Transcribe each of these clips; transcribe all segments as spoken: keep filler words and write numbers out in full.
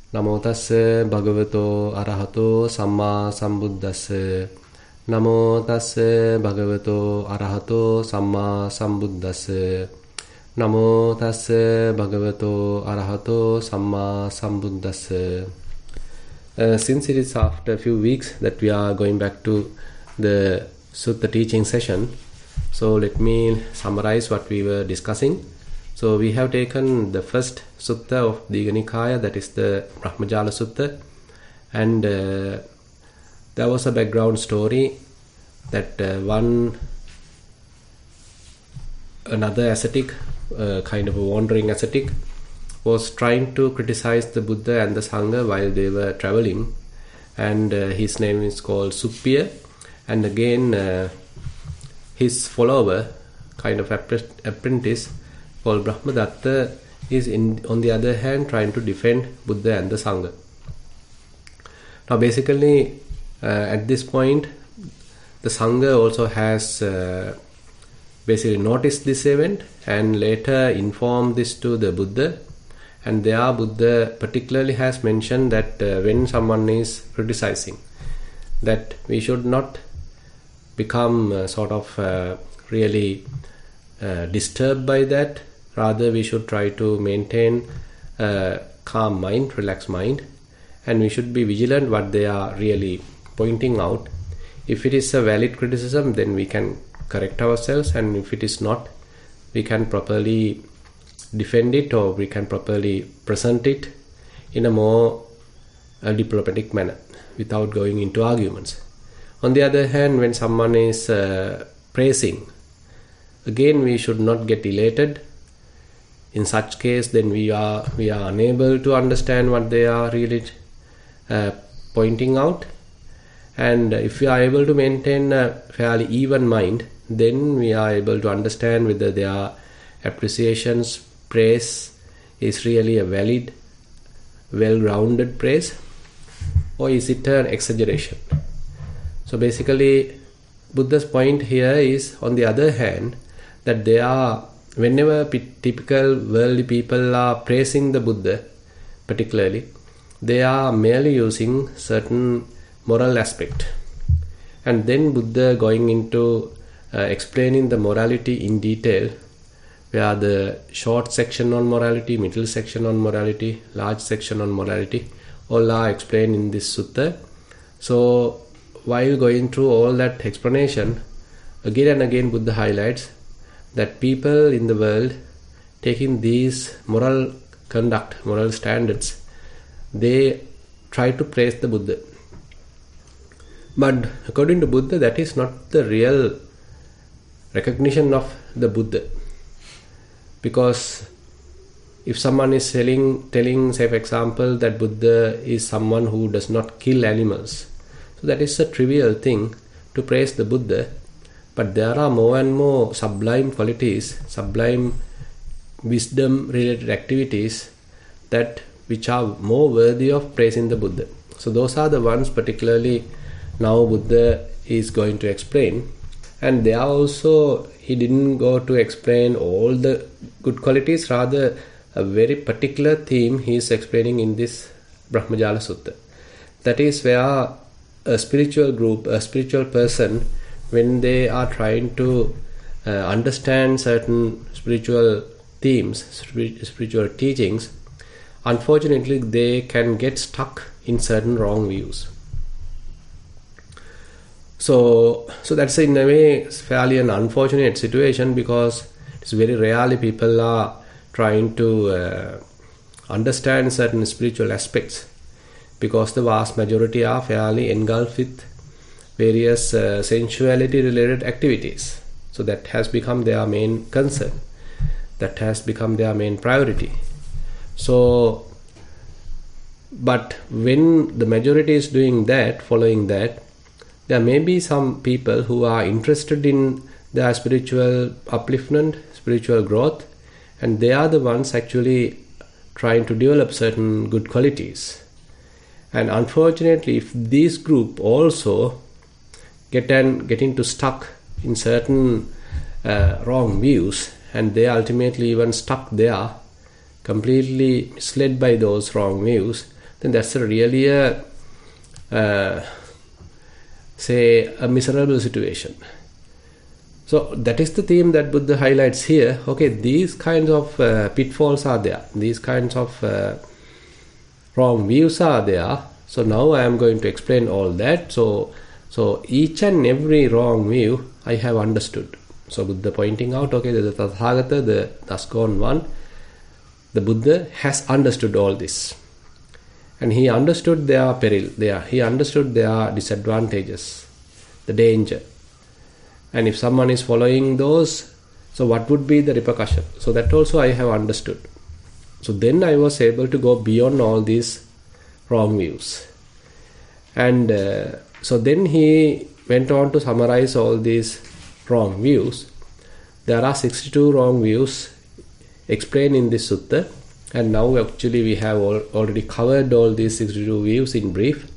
Namo tassa bhagavato arahato samma sambuddhassa. Namo tassa bhagavato arahato samma sambuddhassa. Namo tassa bhagavato arahato samma sambuddhassa. Uh, since it is after a few weeks that we are going back to the Sutta teaching session, so let me summarize what we were discussing. So we have taken the first sutta of Digha Nikaya, that is the Brahmajala Sutta, and uh, there was a background story that uh, one another ascetic, uh, kind of a wandering ascetic, was trying to criticize the Buddha and the Sangha while they were traveling, and uh, his name is called Suppiya, and again uh, his follower, kind of apprentice called Brahmadatta, is in, on the other hand trying to defend Buddha and the Sangha. Now basically uh, at this point the Sangha also has uh, basically noticed this event and later informed this to the Buddha, and there Buddha particularly has mentioned that uh, when someone is criticizing, that we should not become uh, sort of uh, really uh, disturbed by that. Rather, we should try to maintain a calm mind, relaxed mind, and we should be vigilant what they are really pointing out. If it is a valid criticism, then we can correct ourselves, and if it is not, we can properly defend it, or we can properly present it in a more uh, diplomatic manner without going into arguments. On the other hand, when someone is uh, praising, again we should not get elated. In such case, then we are we are unable to understand what they are really uh, pointing out. And if we are able to maintain a fairly even mind, then we are able to understand whether their appreciations, praise is really a valid, well-grounded praise, or is it an exaggeration. So basically, Buddha's point here is, on the other hand, that they are, whenever p- typical worldly people are praising the Buddha, particularly, they are merely using certain moral aspect. And then Buddha going into uh, explaining the morality in detail, where the short section on morality, middle section on morality, large section on morality, all are explained in this sutta. So while going through all that explanation, again and again Buddha highlights that people in the world taking these moral conduct, moral standards, they try to praise the Buddha. But according to Buddha, that is not the real recognition of the Buddha. Because if someone is telling, telling, say for example, that Buddha is someone who does not kill animals, so that is a trivial thing to praise the Buddha. But there are more and more sublime qualities, sublime wisdom-related activities that which are more worthy of praising the Buddha. So those are the ones particularly now Buddha is going to explain. And there also he didn't go to explain all the good qualities, rather a very particular theme he is explaining in this Brahmajala Sutta. That is where a spiritual group, a spiritual person, when they are trying to uh, understand certain spiritual themes, spiritual teachings, unfortunately they can get stuck in certain wrong views. So, so that's in a way fairly an unfortunate situation, because it's very rarely people are trying to uh, understand certain spiritual aspects, because the vast majority are fairly engulfed with various uh, sensuality related activities. So that has become their main concern, that has become their main priority. So but when the majority is doing that, following that, there may be some people who are interested in their spiritual upliftment, spiritual growth, and they are the ones actually trying to develop certain good qualities. And unfortunately, if this group also get and get into stuck in certain uh, wrong views, and they ultimately even stuck there, completely misled by those wrong views, then that's a really a uh, say a miserable situation. So that is the theme that Buddha highlights here. Okay, these kinds of uh, pitfalls are there. These kinds of uh, wrong views are there. So now I am going to explain all that. So, so each and every wrong view I have understood. So Buddha pointing out, okay, the Tathagata, the thus gone one, the Buddha has understood all this. And he understood their peril, their, he understood their disadvantages, the danger. And if someone is following those, so what would be the repercussion? So that also I have understood. So then I was able to go beyond all these wrong views. And uh, so then he went on to summarize all these wrong views. There are sixty-two wrong views explained in this sutta. And now actually we have all, already covered all these sixty-two views in brief.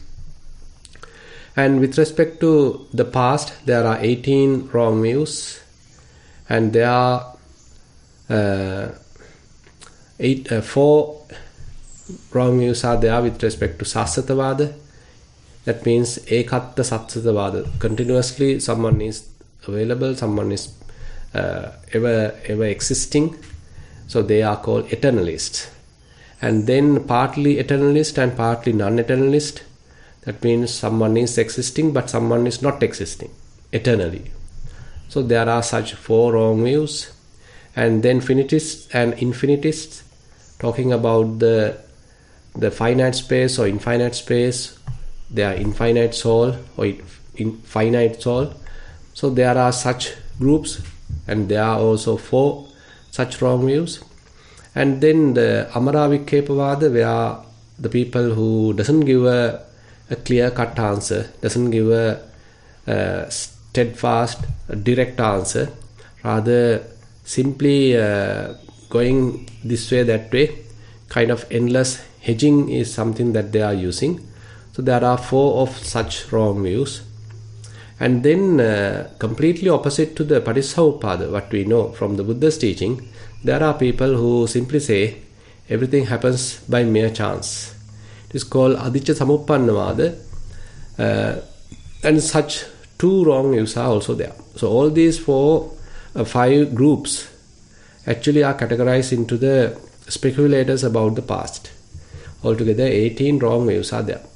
And with respect to the past, there are eighteen wrong views, and there are uh, eight, uh, four wrong views are there with respect to Sasatavada. That means Ekatta Satsatavada. Continuously, someone is available, someone is uh, ever ever existing. So they are called eternalists. And then partly eternalist and partly non-eternalist. That means someone is existing but someone is not existing eternally. So there are such four wrong views. And then finitists and infinitists, talking about the the finite space or infinite space, they are infinite soul or infinite soul. So there are such groups, and there are also four such wrong views. And then the Amaravikepavada, where the people who doesn't give a a clear-cut answer, doesn't give a, a steadfast, a direct answer, rather simply uh, going this way, that way, kind of endless hedging is something that they are using. So there are four of such wrong views. And then uh, completely opposite to the Patissamuppada, what we know from the Buddha's teaching, there are people who simply say everything happens by mere chance. It is called Adicca Samuppannavada, uh, and such two wrong views are also there. So all these four, uh, five groups actually are categorized into the speculators about the past. Altogether eighteen wrong views are there.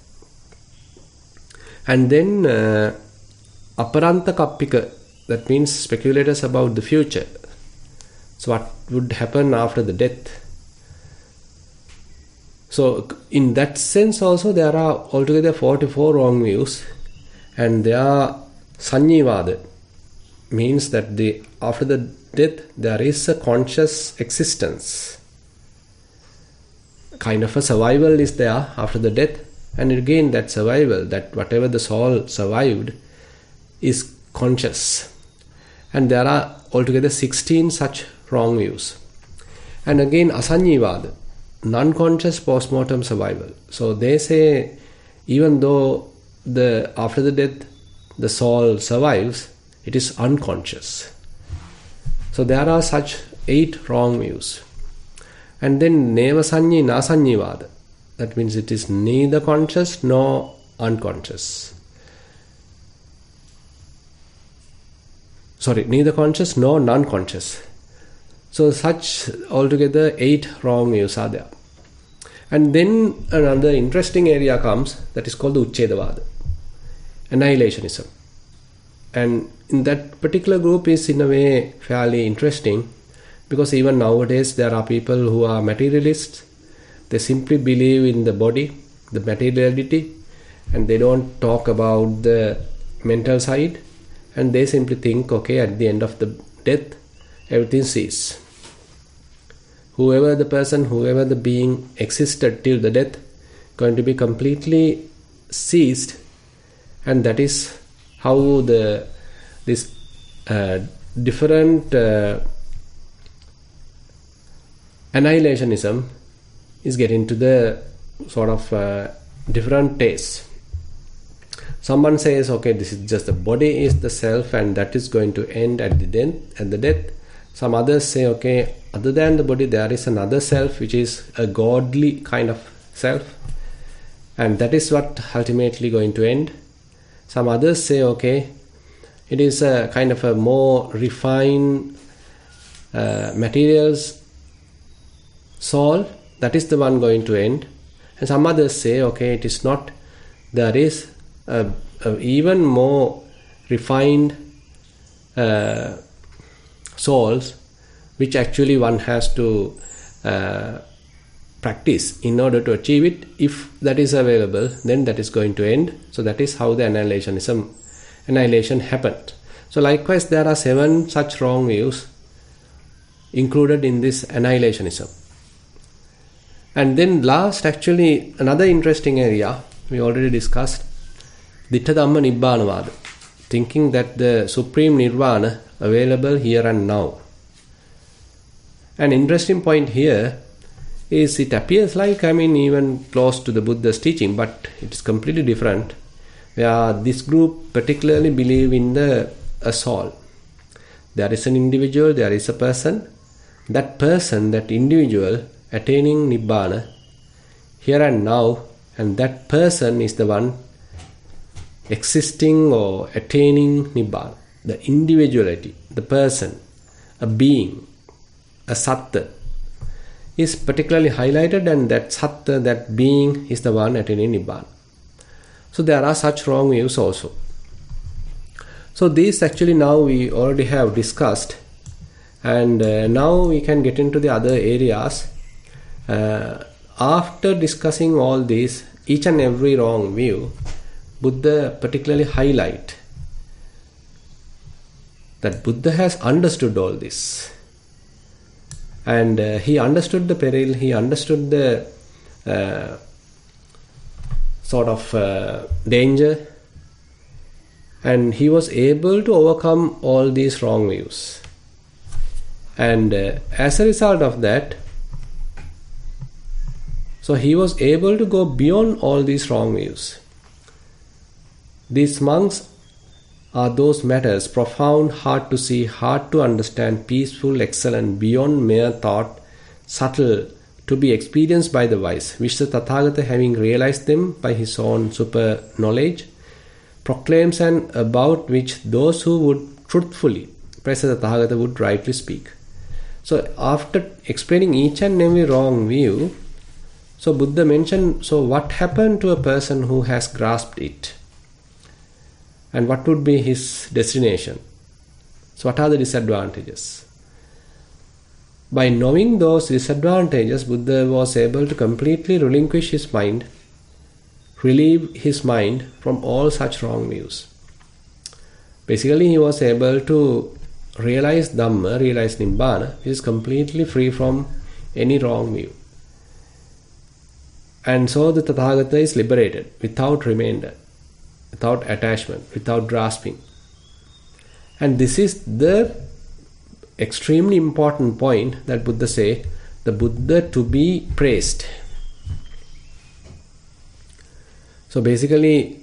And then uh, Aparanta Kappika, that means speculators about the future. So what would happen after the death? So in that sense also there are altogether forty-four wrong views, and there are Sanyivada, means that the after the death there is a conscious existence. Kind of a survival is there after the death, and again that survival, that whatever the soul survived is conscious. And there are altogether sixteen such wrong views. And again Asanyivada, non-conscious post-mortem survival. So they say even though the after the death the soul survives, it is unconscious. So there are such eight wrong views. And then Neva Sanyi Nasanyivada, that means it is neither conscious nor unconscious. Sorry, neither conscious nor non-conscious. So such altogether eight wrong views are there. And then another interesting area comes, that is called the Uchchedavada, annihilationism. And in that particular group is in a way fairly interesting, because even nowadays there are people who are materialists. They simply believe in the body, the materiality, and they don't talk about the mental side, and they simply think, okay, at the end of the death everything ceases. Whoever the person, whoever the being existed till the death, going to be completely ceased, and that is how the this uh, different uh, annihilationism is getting to the sort of uh, different tastes. Someone says, okay, this is just the body is the self, and that is going to end at the death. At the death, some others say, okay, other than the body, there is another self, which is a godly kind of self. and that is what ultimately going to end. Some others say, okay, it is a kind of a more refined uh, materials soul, that is the one going to end. And some others say, okay, it is not. There is a, a even more refined uh, souls which actually one has to uh, practice in order to achieve it. If that is available, then that is going to end. So that is how the annihilationism annihilation happened. So likewise, there are seven such wrong views included in this annihilationism. And then last, actually, another interesting area we already discussed, Ditta Dhamma Nibbanavada, thinking that the supreme nirvana available here and now. An interesting point here is it appears like, I mean, even close to the Buddha's teaching, but it is completely different, where this group particularly believe in the a soul. There is an individual, there is a person. That person, that individual, attaining Nibbana here and now, and that person is the one existing or attaining Nibbana. The individuality, the person, a being, a sattva is particularly highlighted, and that sattva, that being, is the one attaining Nibbana. So there are such wrong views also. So these actually now we already have discussed, and uh, now we can get into the other areas. Uh, after discussing all these, each and every wrong view, Buddha particularly highlight that Buddha has understood all this. And uh, he understood the peril, he understood the uh, sort of uh, danger, and he was able to overcome all these wrong views. And uh, as a result of that, so he was able to go beyond all these wrong views. These monks are those matters, profound, hard to see, hard to understand, peaceful, excellent, beyond mere thought, subtle, to be experienced by the wise, which the Tathagata, having realized them by his own super knowledge, proclaims, and about which those who would truthfully praise the Tathagata would rightly speak. So after explaining each and every wrong view, so Buddha mentioned, so what happened to a person who has grasped it? And what would be his destination? So what are the disadvantages? By knowing those disadvantages, Buddha was able to completely relinquish his mind, relieve his mind from all such wrong views. Basically, he was able to realize Dhamma, realize Nibbana, which is completely free from any wrong view. And so the Tathagata is liberated without remainder, without attachment, without grasping. And this is the extremely important point that Buddha say, the Buddha to be praised. So basically,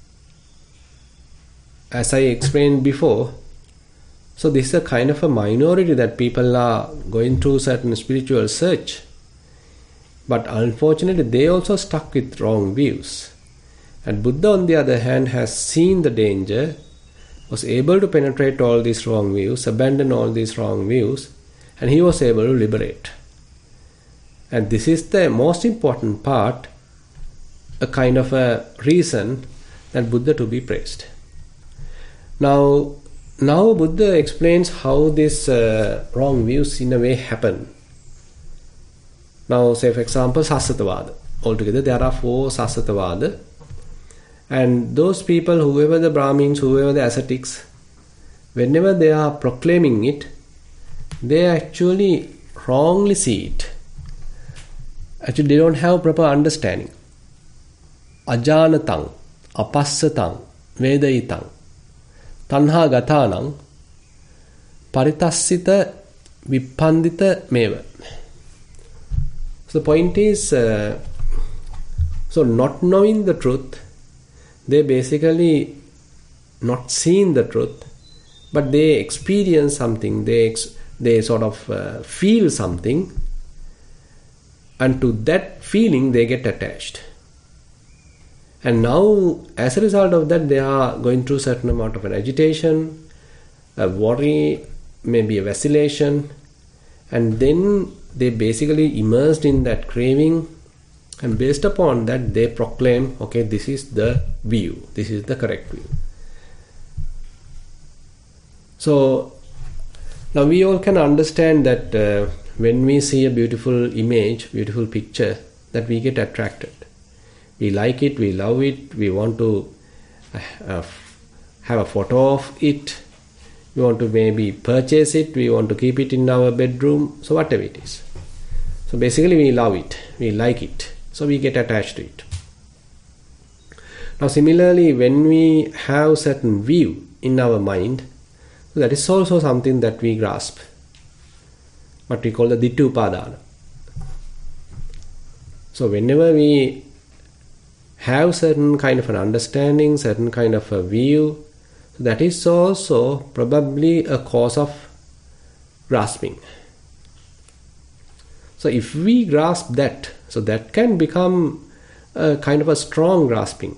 as I explained before, so this is a kind of a minority that people are going through certain spiritual search. But unfortunately, they also stuck with wrong views. And Buddha, on the other hand, has seen the danger, was able to penetrate all these wrong views, abandon all these wrong views, and he was able to liberate. And this is the most important part, a kind of a reason that Buddha to be praised. Now, now Buddha explains how these uh, wrong views in a way happen. Now, say for example, Sassatavada. Altogether, there are four Sassatavada. And those people, whoever the Brahmins, whoever the ascetics, whenever they are proclaiming it, they actually wrongly see it. Actually, they don't have proper understanding. Ajanatang, apassatang, vedayitang, tanha gatanang, paritassita vippandita meva. So the point is, uh, so not knowing the truth, they basically not seeing the truth, but they experience something, they ex- they sort of uh, feel something, and to that feeling they get attached. And now, as a result of that, they are going through certain amount of an agitation, a worry, maybe a vacillation, and then they basically immersed in that craving, and based upon that they proclaim, okay, this is the view, this is the correct view. So now we all can understand that uh, when we see a beautiful image, beautiful picture, that we get attracted. We like it, we love it, we want to uh, have a photo of it, we want to maybe purchase it, we want to keep it in our bedroom, so whatever it is. So basically we love it, we like it, so we get attached to it. Now similarly, when we have certain view in our mind, that is also something that we grasp, what we call the Ditthi Upadana. So whenever we have certain kind of an understanding, certain kind of a view, that is also probably a cause of grasping. So if we grasp that, so that can become a kind of a strong grasping.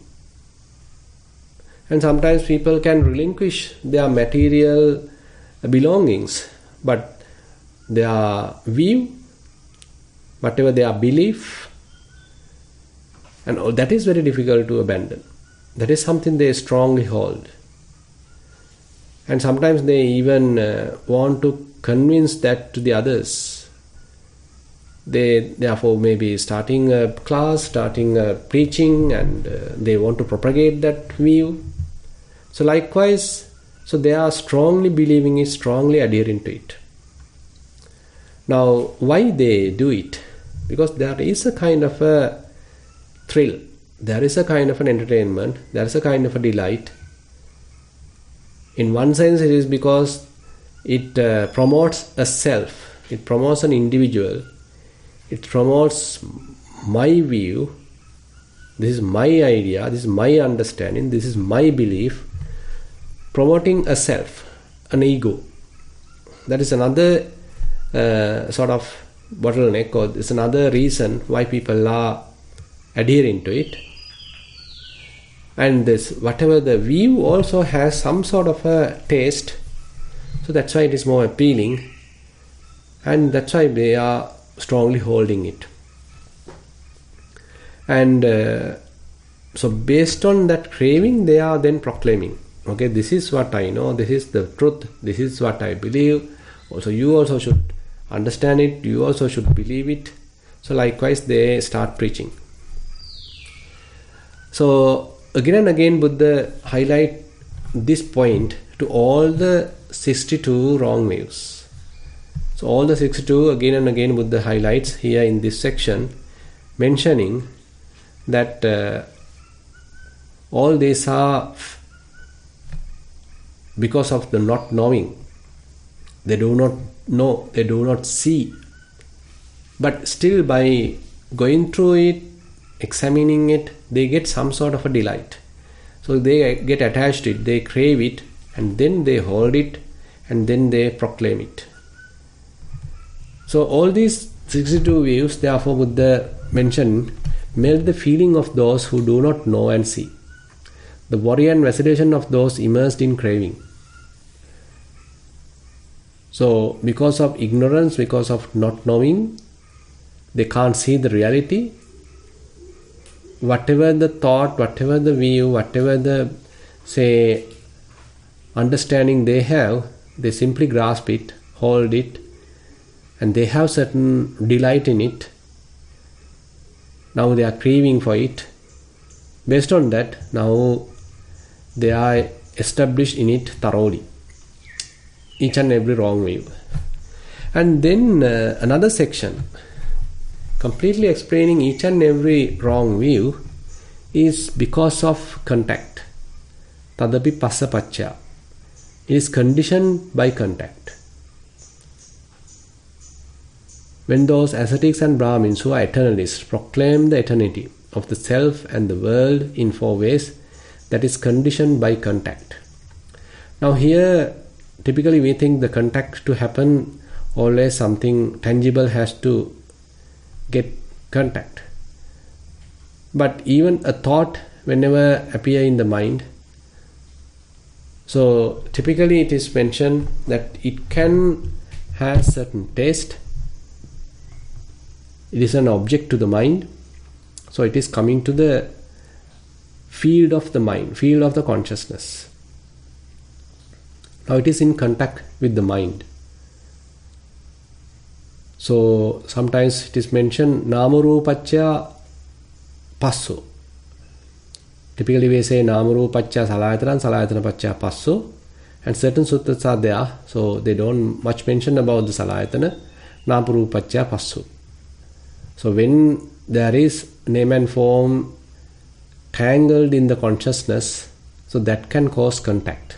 And sometimes people can relinquish their material belongings, but their view, whatever their belief, and that is very difficult to abandon. That is something they strongly hold. And sometimes they even uh, want to convince that to the others. They therefore maybe starting a class, starting a preaching, and uh, they want to propagate that view. So likewise, so they are strongly believing it, strongly adhering to it. Now, why they do it? Because there is a kind of a thrill, there is a kind of an entertainment, there is a kind of a delight. In one sense, it is because it uh, promotes a self, it promotes an individual, it promotes my view, this is my idea, this is my understanding, this is my belief, promoting a self, an ego. That is another uh, sort of bottleneck, or is another reason why people are adhering to it. And this, whatever the view also has some sort of a taste, so that's why it is more appealing, and that's why they are strongly holding it. And uh, so based on that craving, they are then proclaiming, okay, this is what I know, this is the truth, this is what I believe, also you also should understand it, you also should believe it. So likewise they start preaching. So again and again Buddha highlight this point to all the sixty-two wrong views. So all the sixty-two again and again Buddha highlights here in this section, mentioning that uh, all these are because of the not knowing. They do not know, they do not see. But still by going through it, examining it, they get some sort of a delight. So they get attached to it, they crave it, and then they hold it, and then they proclaim it. So all these sixty-two views, therefore Buddha mentioned, melt the feeling of those who do not know and see, the worry and vacillation of those immersed in craving. So because of ignorance, because of not knowing, they can't see the reality. Whatever the thought, whatever the view, whatever the, say, understanding they have, they simply grasp it, hold it, and they have certain delight in it. Now they are craving for it. Based on that, now they are established in it thoroughly, each and every wrong view. And then uh, another section completely explaining each and every wrong view is because of contact. Tadapi passa paccaya. It is conditioned by contact. When those ascetics and Brahmins who are eternalists proclaim the eternity of the self and the world in four ways, that is conditioned by contact. Now here, typically we think the contact to happen, always something tangible has to get contact. But even a thought whenever appear in the mind. So typically it is mentioned that it can have certain taste. It is an object to the mind. So it is coming to the field of the mind, field of the consciousness. Now it is in contact with the mind. So sometimes it is mentioned Namarupaccha Passo. Typically we say Namarupaccha Salayatana, Salayatana Paccha Passo, and certain sutras are there, so they don't much mention about the Salayatana, Namarupaccha Passo. So when there is name and form tangled in the consciousness, so that can cause contact.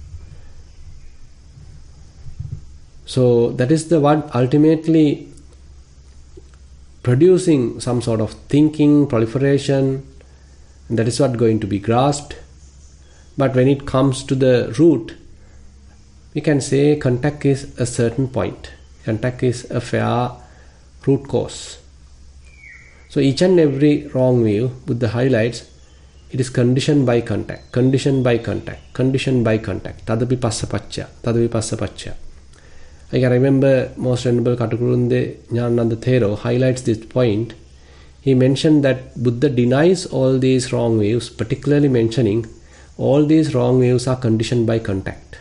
So that is the one ultimately producing some sort of thinking, proliferation, and that is what going to be grasped. But when it comes to the root, we can say contact is a certain point. Contact is a fair root cause. So each and every wrong view, Buddha highlights, it is conditioned by contact, conditioned by contact, conditioned by contact. Tadapi passa pacca, tadapi passa pacca. I can remember Most Venerable Katukurunde Jnanananda Thero highlights this point. He mentioned that Buddha denies all these wrong views, particularly mentioning all these wrong views are conditioned by contact.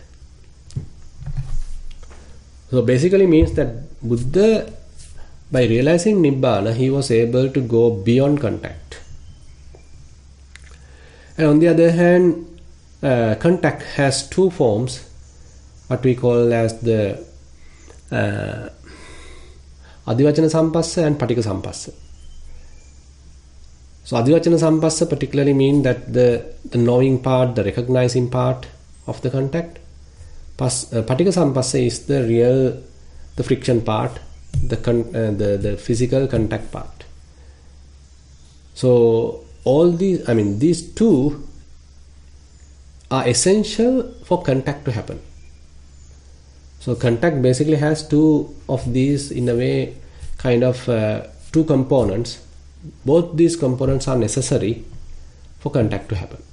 So basically means that Buddha, by realizing Nibbana, he was able to go beyond contact. And on the other hand, uh, contact has two forms, what we call as the uh, Adivachana Sampassa and Patika Sampassa. So Adivachana Sampassa particularly mean that the, the knowing part, the recognizing part of the contact. Pas, uh, Patika Sampassa is the real, the friction part, the, con, uh, the the physical contact part. So all these, I mean these two are essential for contact to happen. So contact basically has two of these, in a way, kind of uh, two components. Both these components are necessary for contact to happen.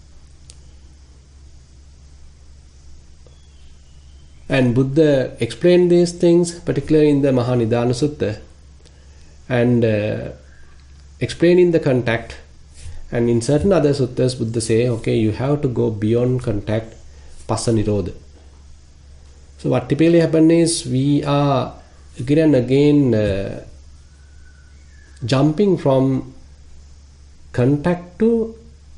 And Buddha explained these things, particularly in the Mahanidana Sutta, and uh, explaining the contact. And in certain other suttas, Buddha say, okay, you have to go beyond contact, passa nirodha. So what typically happens is we are again and again uh, jumping from contact to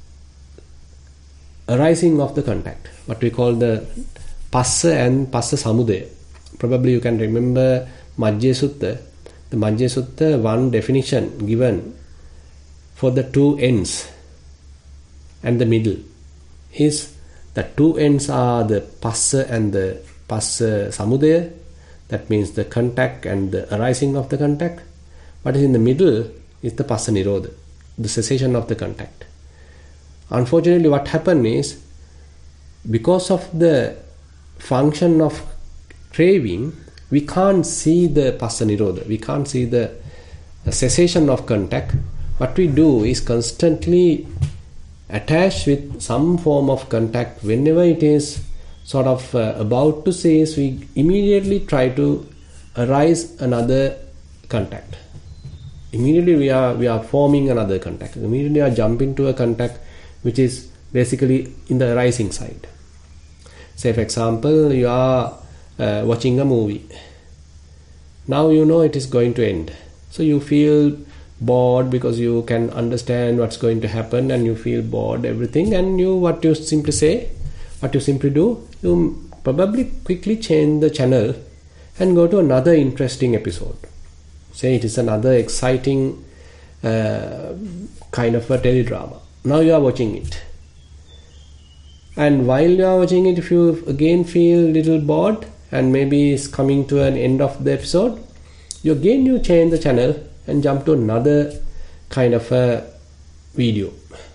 arising of the contact, what we call the passa and passa samudaya. Probably you can remember Majjhya Sutta. The Majjhya Sutta, one definition given for the two ends and the middle is the two ends are the passa and the passa samudaya. That means the contact and the arising of the contact. What is in the middle is the passa nirodha, the cessation of the contact. Unfortunately, what happened is, because of the function of craving, we can't see the passa nirodha, we can't see the, the cessation of contact. What we do is constantly attach with some form of contact. Whenever it is sort of uh, about to cease, we immediately try to arise another contact. Immediately we are we are forming another contact. Immediately we are jumping to a contact which is basically in the arising side. Say for example, you are uh, watching a movie. Now you know it is going to end. So you feel bored because you can understand what's going to happen, and you feel bored, everything, and you what you simply say, what you simply do, you probably quickly change the channel and go to another interesting episode. Say it is another exciting uh, kind of a teledrama. Now you are watching it. And while you are watching it, if you again feel a little bored and maybe it's coming to an end of the episode, you again you change the channel and jump to another kind of a video.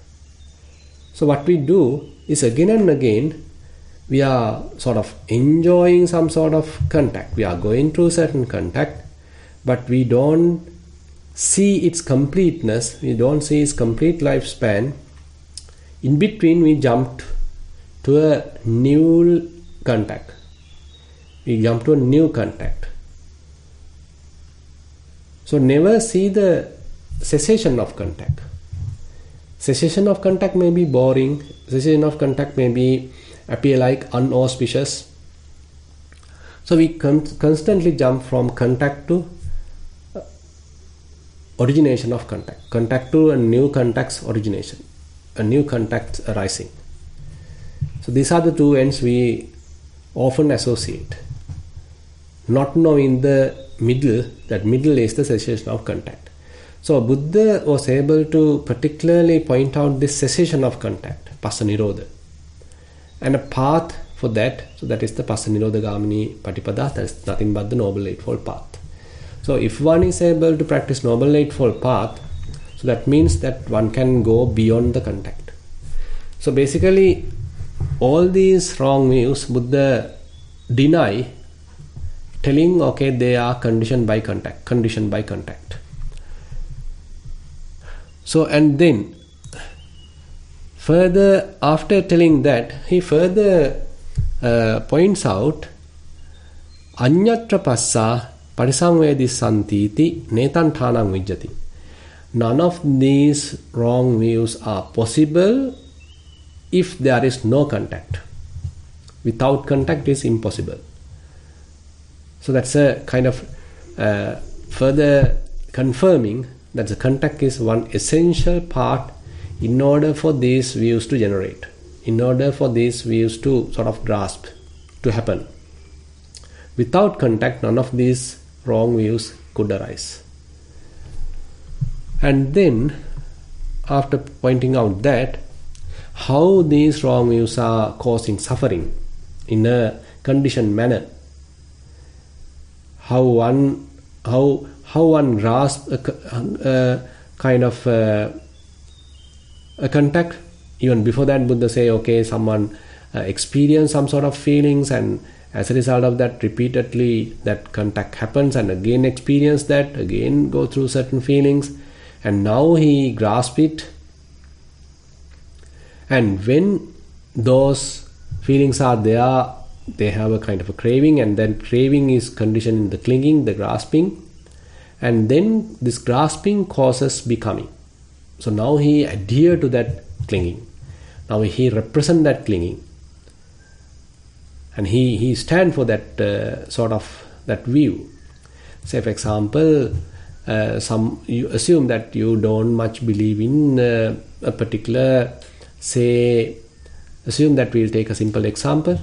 So what we do is again and again we are sort of enjoying some sort of contact. We are going through certain contact, but we don't see its completeness, we don't see its complete lifespan In between, we jumped to a new contact. We jump to a new contact. So never see the cessation of contact. Cessation of contact may be boring. Cessation of contact may be appear like unauspicious. So we con- constantly jump from contact to uh, origination of contact. Contact to a new contact's origination. A new contact arising. So these are the two ends we often associate. Not knowing the middle, that middle is the cessation of contact. So Buddha was able to particularly point out this cessation of contact, Passa Nirodha. And a path for that, so that is the Passa Nirodha Gamini Patipada, that is nothing but the Noble Eightfold Path. So if one is able to practice Noble Eightfold Path, so that means that one can go beyond the contact. So basically, all these wrong views, Buddha deny, telling, okay, they are conditioned by contact, conditioned by contact. So, and then, further, after telling that, he further uh, points out, Anyatra passa parisamvedi santiti netantanang vijjati. None of these wrong views are possible if there is no contact. Without contact is impossible. So that's a kind of uh, further confirming that the contact is one essential part in order for these views to generate, in order for these views to sort of grasp, to happen. Without contact, none of these wrong views could arise. And then, after pointing out that, how these wrong views are causing suffering in a conditioned manner, how one how how one grasps a, a kind of uh, a contact. Even before that, Buddha say, okay, someone uh, experience some sort of feelings, and as a result of that, repeatedly that contact happens, and again experience that, again go through certain feelings, and now he grasps it. And when those feelings are there, they have a kind of a craving, and then craving is conditioned in the clinging, the grasping, and then this grasping causes becoming. So now he adhere to that clinging. Now he represent that clinging, and he he stand for that uh, sort of that view. Say for example, uh, some you assume that you don't much believe in uh, a particular, say, assume that we'll take a simple example.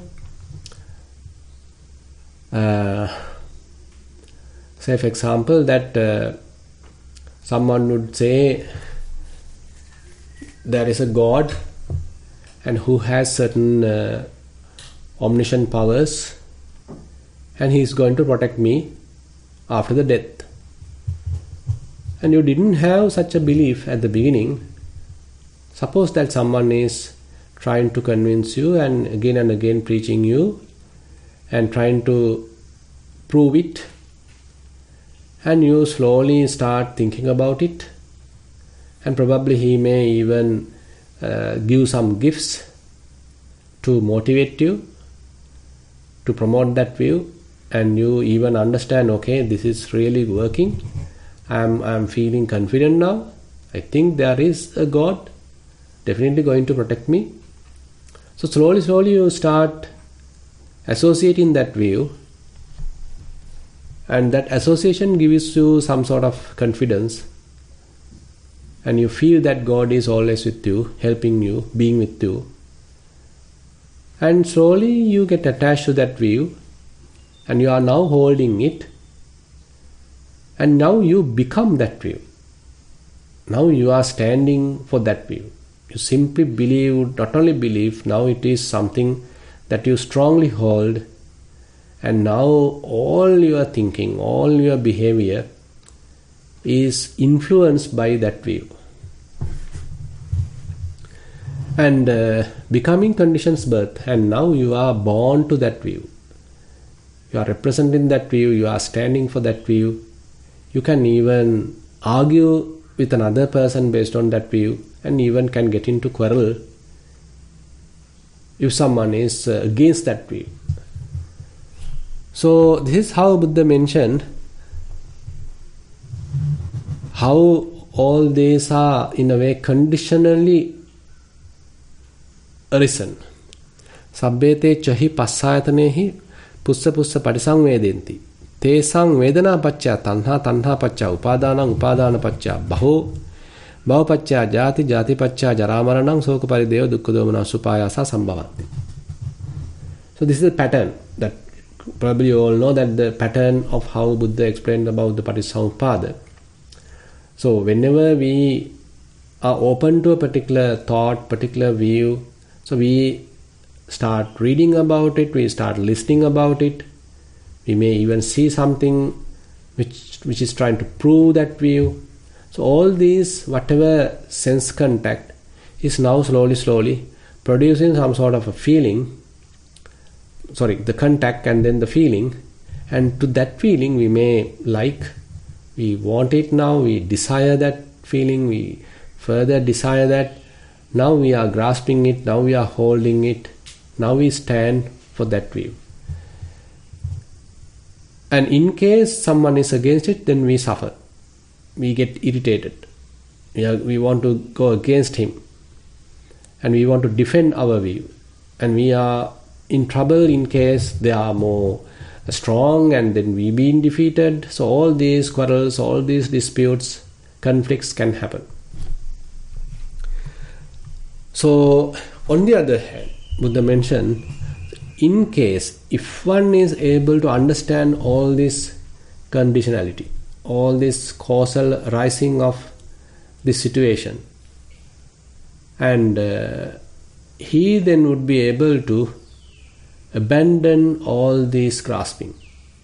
Uh, say for example that uh, someone would say there is a God and who has certain uh, omniscient powers, and he is going to protect me after the death. And you didn't have such a belief at the beginning. Suppose that someone is trying to convince you and again and again preaching you and trying to prove it, and you slowly start thinking about it, and probably he may even uh, give some gifts to motivate you, to promote that view, and you even understand, okay, this is really working, I'm, I'm feeling confident now, I think there is a God definitely going to protect me. So slowly slowly you start associating that view, and that association gives you some sort of confidence, and you feel that God is always with you, helping you, being with you, and slowly you get attached to that view, and you are now holding it, and now you become that view. Now you are standing for that view. You simply believe, not only believe, now it is something that you strongly hold, and now all your thinking, all your behavior is influenced by that view. And uh, becoming conditions birth, and now you are born to that view. You are representing that view, you are standing for that view. You can even argue with another person based on that view, and even can get into quarrel if someone is uh, against that view. So this is how Buddha mentioned how all these are in a way conditionally arisen. Sabbete chahi passayataneh pussa pussa parisangvedenti. Tesang vedana pacca tanha tanha pacca upadana upadana pacca baho baho pacca jati jati pacca jaramaranam soka parideva dukkha domana supayasa sambhavanti. So this is the pattern that probably you all know, that the pattern of how Buddha explained about the Patissamuppada. So whenever we are open to a particular thought, particular view, so we start reading about it, we start listening about it, we may even see something which which is trying to prove that view. So all these, whatever sense contact is now slowly slowly producing some sort of a feeling, sorry, the contact and then the feeling, and to that feeling we may like, we want it now, we desire that feeling, we further desire that, now we are grasping it, now we are holding it, now we stand for that view. And in case someone is against it, then we suffer, we get irritated, we, are, we want to go against him, and we want to defend our view, and we are in trouble in case they are more strong and then we being defeated. So all these quarrels, all these disputes, conflicts can happen. So on the other hand, Buddha mentioned, in case if one is able to understand all this conditionality, all this causal arising of this situation, and uh, he then would be able to abandon all this grasping.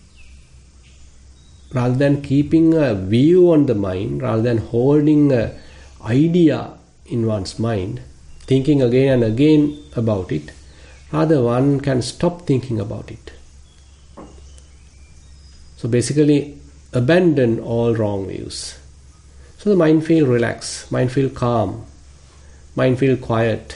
Rather than keeping a view on the mind, rather than holding an idea in one's mind, thinking again and again about it, rather one can stop thinking about it. So basically, abandon all wrong views. So the mind feel relaxed, mind feel calm, mind feel quiet.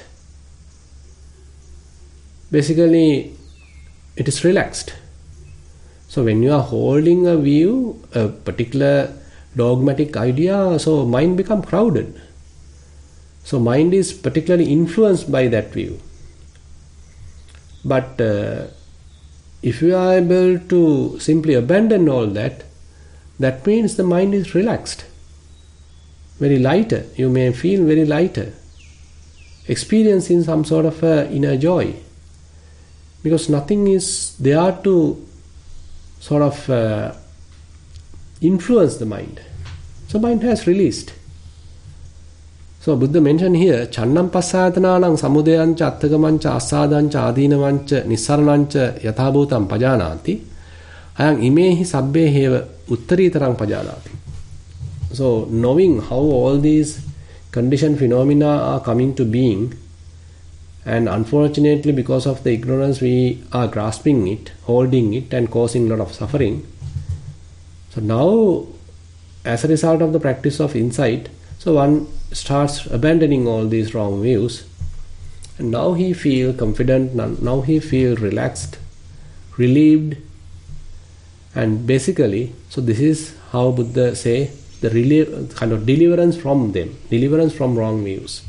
Basically, it is relaxed. So when you are holding a view, a particular dogmatic idea, so mind become crowded. So mind is particularly influenced by that view. But uh, if you are able to simply abandon all that, that means the mind is relaxed, very lighter. You may feel very lighter, experiencing some sort of uh, inner joy, because nothing is there to sort of uh, influence the mind. So mind has released. So Buddha mentioned here, Channam passayatananang samudayancha attagamancha asadancha adinavancha nissaranancha yathabhutam pajanati ayang imehi sabbe heva uttariterang pajanati. So knowing how all these conditioned phenomena are coming to being, and unfortunately because of the ignorance we are grasping it, holding it and causing a lot of suffering. So now, as a result of the practice of insight, so one starts abandoning all these wrong views, and now he feel confident, now he feel relaxed, relieved, and basically, so this is how Buddha say the relief, kind of deliverance from them, deliverance from wrong views.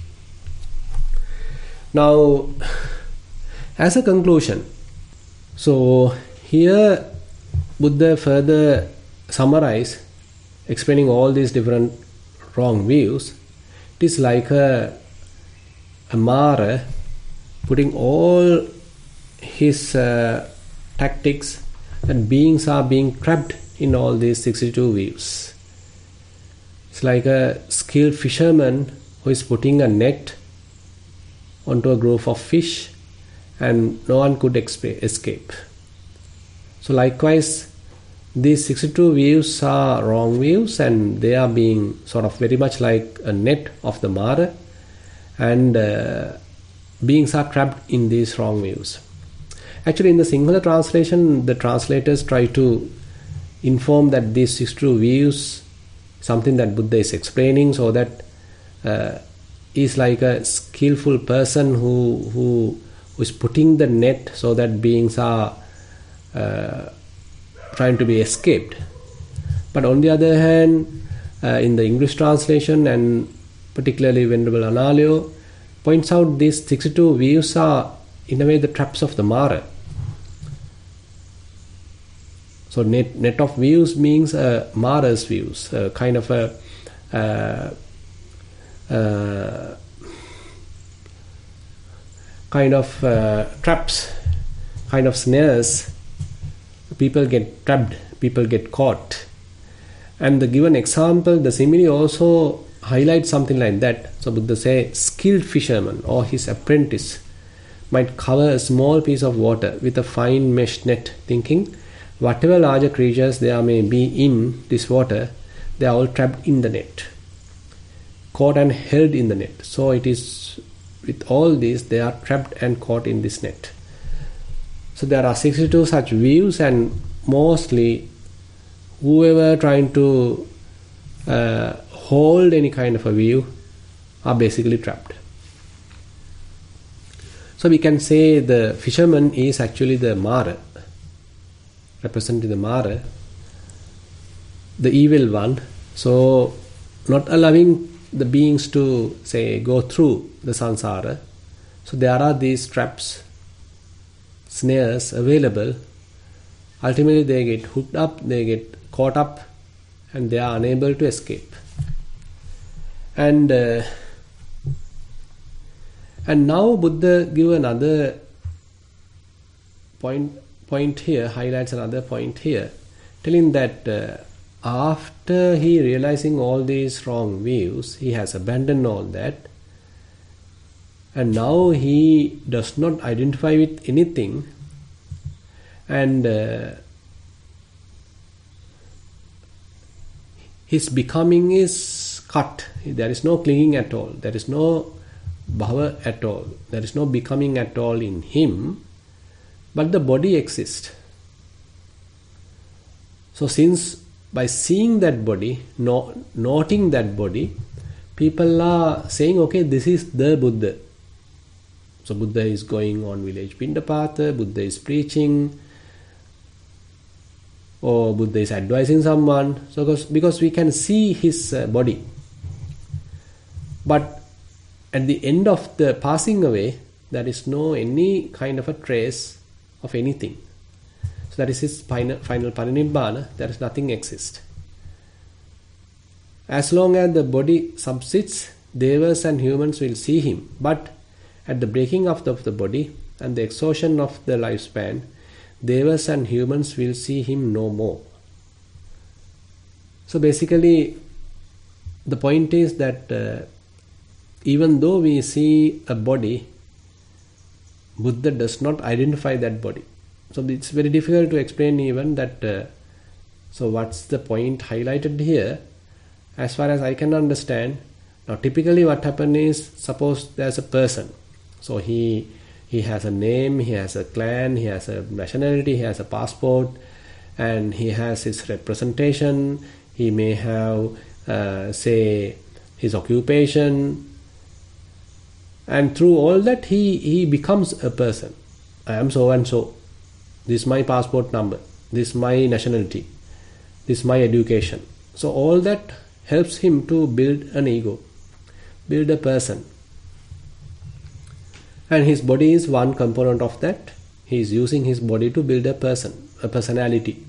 Now, as a conclusion, so here Buddha further summarize, explaining all these different wrong views. It is like a, a Mara putting all his uh, tactics, and beings are being trapped in all these sixty-two views. It's like a skilled fisherman who is putting a net onto a group of fish, and no one could escape. So likewise, these sixty-two views are wrong views, and they are being sort of very much like a net of the Mara, and uh, beings are trapped in these wrong views. Actually, in the Sinhala translation, the translators try to inform that these sixty-two views, something that Buddha is explaining, so that uh, is like a skillful person who who who is putting the net so that beings are uh, trying to be escaped. But on the other hand, uh, in the English translation, and particularly Venerable Analeo points out these sixty-two views are in a way the traps of the Mara. So net, net of views means uh, Mara's views, uh, kind of a uh, uh, kind of uh, traps, kind of snares. People get trapped, people get caught. And the given example, the simile also highlights something like that. So Buddha say, skilled fisherman or his apprentice might cover a small piece of water with a fine mesh net, thinking whatever larger creatures there may be in this water, they are all trapped in the net, caught and held in the net. So it is with all these, they are trapped and caught in this net. So there are sixty-two such views, and mostly whoever trying to uh, hold any kind of a view are basically trapped. So we can say the fisherman is actually the Mara, representing the Mara, the evil one. So not allowing the beings to, say, go through the samsara. So there are these traps, snares available. Ultimately they get hooked up, they get caught up, and they are unable to escape. And uh, and now Buddha give another point point here, highlights another point here, telling that uh, after he realizing all these wrong views, he has abandoned all that, and now he does not identify with anything, and uh, his becoming is cut. There is no clinging at all. There is no bhava at all. There is no becoming at all in him. But the body exists. So since by seeing that body, no, noting that body, people are saying, okay, this is the Buddha. So Buddha is going on village Pindapata, Buddha is preaching, or Buddha is advising someone. So because, because we can see his uh, body. But at the end of the passing away, there is no any kind of a trace of anything. So that is his final, final parinibbana. There is nothing exists. As long as the body subsists, devas and humans will see him. But at the breaking of the, of the body and the exhaustion of the lifespan, devas and humans will see him no more. So basically, the point is that uh, even though we see a body, Buddha does not identify that body. So it's very difficult to explain even that. Uh, so what's the point highlighted here? As far as I can understand, now typically what happens is, suppose there's a person. So he he has a name, he has a clan, he has a nationality, he has a passport, and he has his representation. He may have, uh, say, his occupation. And through all that, he, he becomes a person. I am so and so. This is my passport number. This is my nationality. This is my education. So all that helps him to build an ego, build a person. And his body is one component of that. He is using his body to build a person, a personality.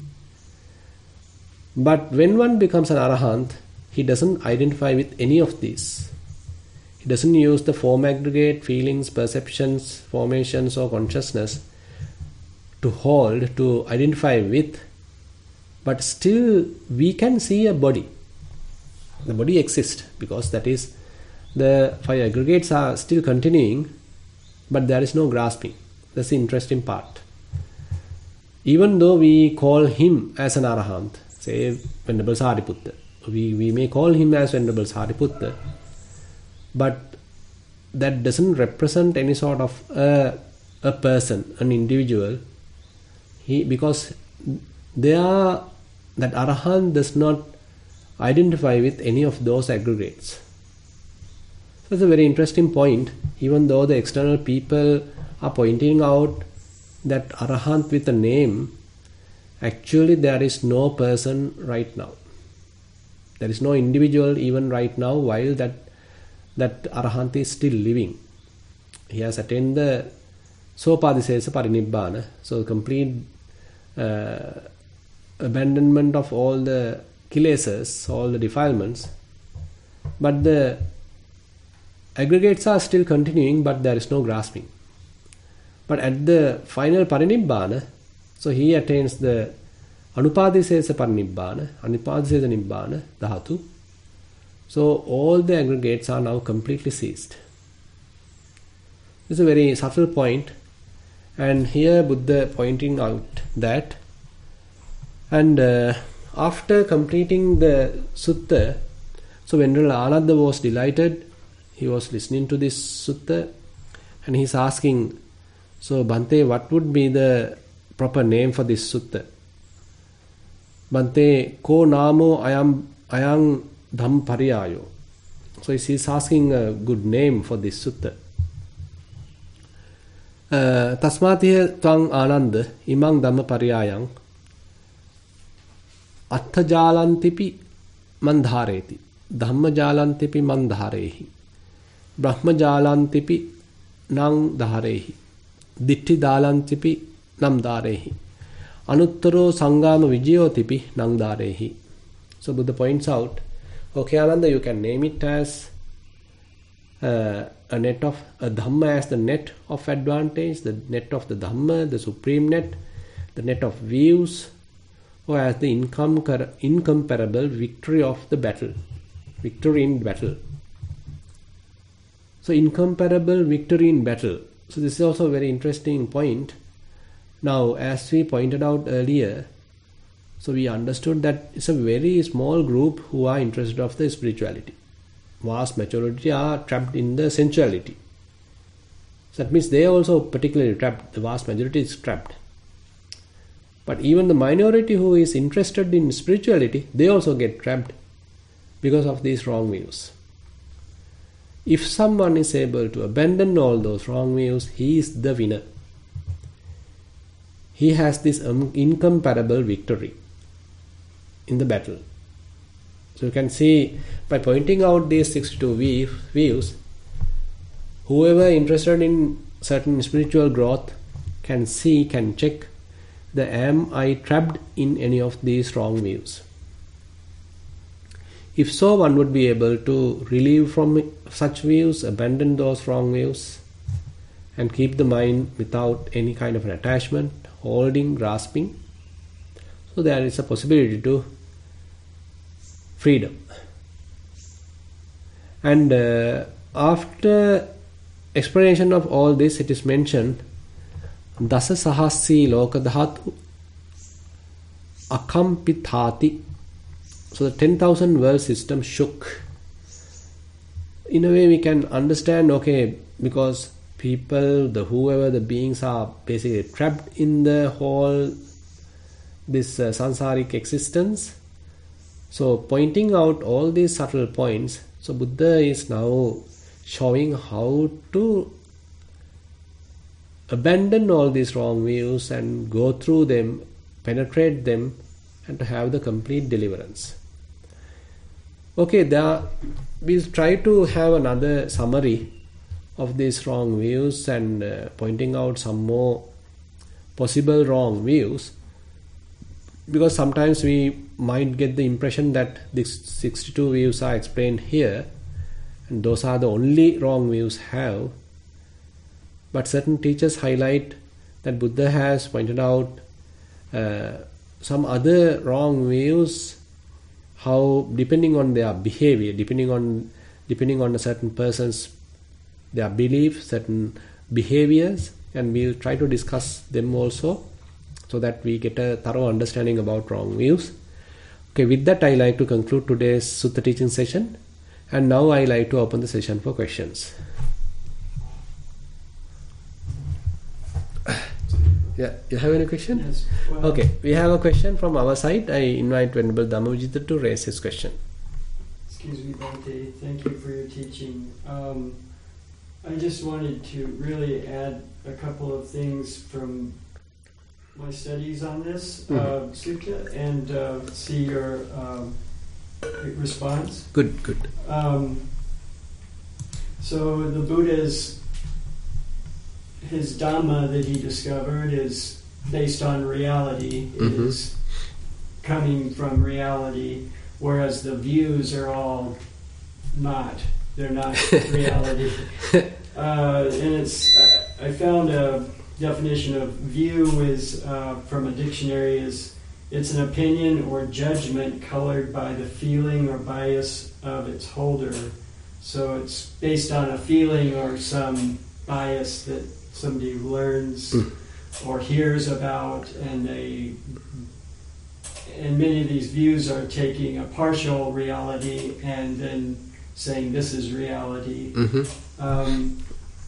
But when one becomes an arahant, he doesn't identify with any of these. He doesn't use the form aggregate, feelings, perceptions, formations or consciousness to hold, to identify with. But still we can see a body. The body exists because that is, the five aggregates are still continuing, but there is no grasping. That's the interesting part. Even though we call him as an arahant, say Venerable Sariputta, we, we may call him as Venerable Sariputta, but that doesn't represent any sort of a, a person, an individual. He, because they are, that arahant does not identify with any of those aggregates. So it's a very interesting point. Even though the external people are pointing out that Arahant with a name, actually there is no person right now. There is no individual even right now while that that Arahant is still living. He has attained the Sopadisesa Parinibbana, so complete uh, abandonment of all the kilesas, all the defilements. But the aggregates are still continuing, but there is no grasping. But at the final Parinibbana, so he attains the Anupadisesa Parinibbana, Anupadisesa Nibbana, Dhatu. So all the aggregates are now completely ceased. This is a very subtle point, and here Buddha pointing out that, and uh, after completing the sutta, so Venerable Ananda was delighted. He was listening to this sutta, and he's asking, so Bhante, what would be the proper name for this sutta? Bhante, ko namo ayam ayam dham pariyayo. So he's asking a good name for this sutta. Tasmatiya tvang ananda imang dhamma pariyayang attha jalantipi mandhareti dhamma jalantipi mandharehi brahma jalantipi nang dharehi ditti dalantipi nam dharehi anuttaro sangama vijayotipi nang dharehi. So Buddha points out, okay Ananda, you can name it as uh, a net of a Dhamma as the net of advantage, the net of the Dhamma, the supreme net, the net of views, or as the incom- incomparable victory of the battle, victory in battle. So incomparable victory in battle. So this is also a very interesting point. Now, as we pointed out earlier, so we understood that it's a very small group who are interested of the spirituality. Vast majority are trapped in the sensuality. So that means they are also particularly trapped. The vast majority is trapped. But even the minority who is interested in spirituality, they also get trapped because of these wrong views. If someone is able to abandon all those wrong views, he is the winner. He has this um, incomparable victory in the battle. So you can see by pointing out these sixty-two views, whoever interested in certain spiritual growth can see, can check, the am I trapped in any of these wrong views? If so, one would be able to relieve from such views, abandon those wrong views, and keep the mind without any kind of an attachment, holding, grasping. So there is a possibility to freedom. And uh, after explanation of all this, it is mentioned Dasa Sahasi Lokadhatu Akampithati. So the ten thousand world system shook. In a way we can understand, okay, because people, the whoever the beings are basically trapped in the whole this uh, sansaric existence. So pointing out all these subtle points, so Buddha is now showing how to abandon all these wrong views and go through them, penetrate them, and to have the complete deliverance. Okay, there we'll try to have another summary of these wrong views and uh, pointing out some more possible wrong views, because sometimes we might get the impression that these sixty-two views are explained here and those are the only wrong views have. But certain teachers highlight that Buddha has pointed out uh, some other wrong views, how depending on their behavior, depending on depending on a certain person's their belief, certain behaviors, and we'll try to discuss them also so that we get a thorough understanding about wrong views. Okay, with that I like to conclude today's Sutta teaching session, and now I like to open the session for questions. Yeah, you have any question? Yes. Well, okay, we have a question from our side. I invite Venerable Dhammavijita to raise his question. Excuse me, Bhante. Thank you for your teaching. Um, I just wanted to really add a couple of things from my studies on this mm-hmm. uh, sutta and uh, see your um, response. Good, good. Um, so the Buddha's, his Dhamma that he discovered is based on reality, mm-hmm. is coming from reality, whereas the views are all not. They're not reality. Uh, and it's, I, I found a definition of view is uh, from a dictionary is it's an opinion or judgment colored by the feeling or bias of its holder. So it's based on a feeling or some bias that somebody learns mm. or hears about, and they and many of these views are taking a partial reality and then saying this is reality. Mm-hmm. Um,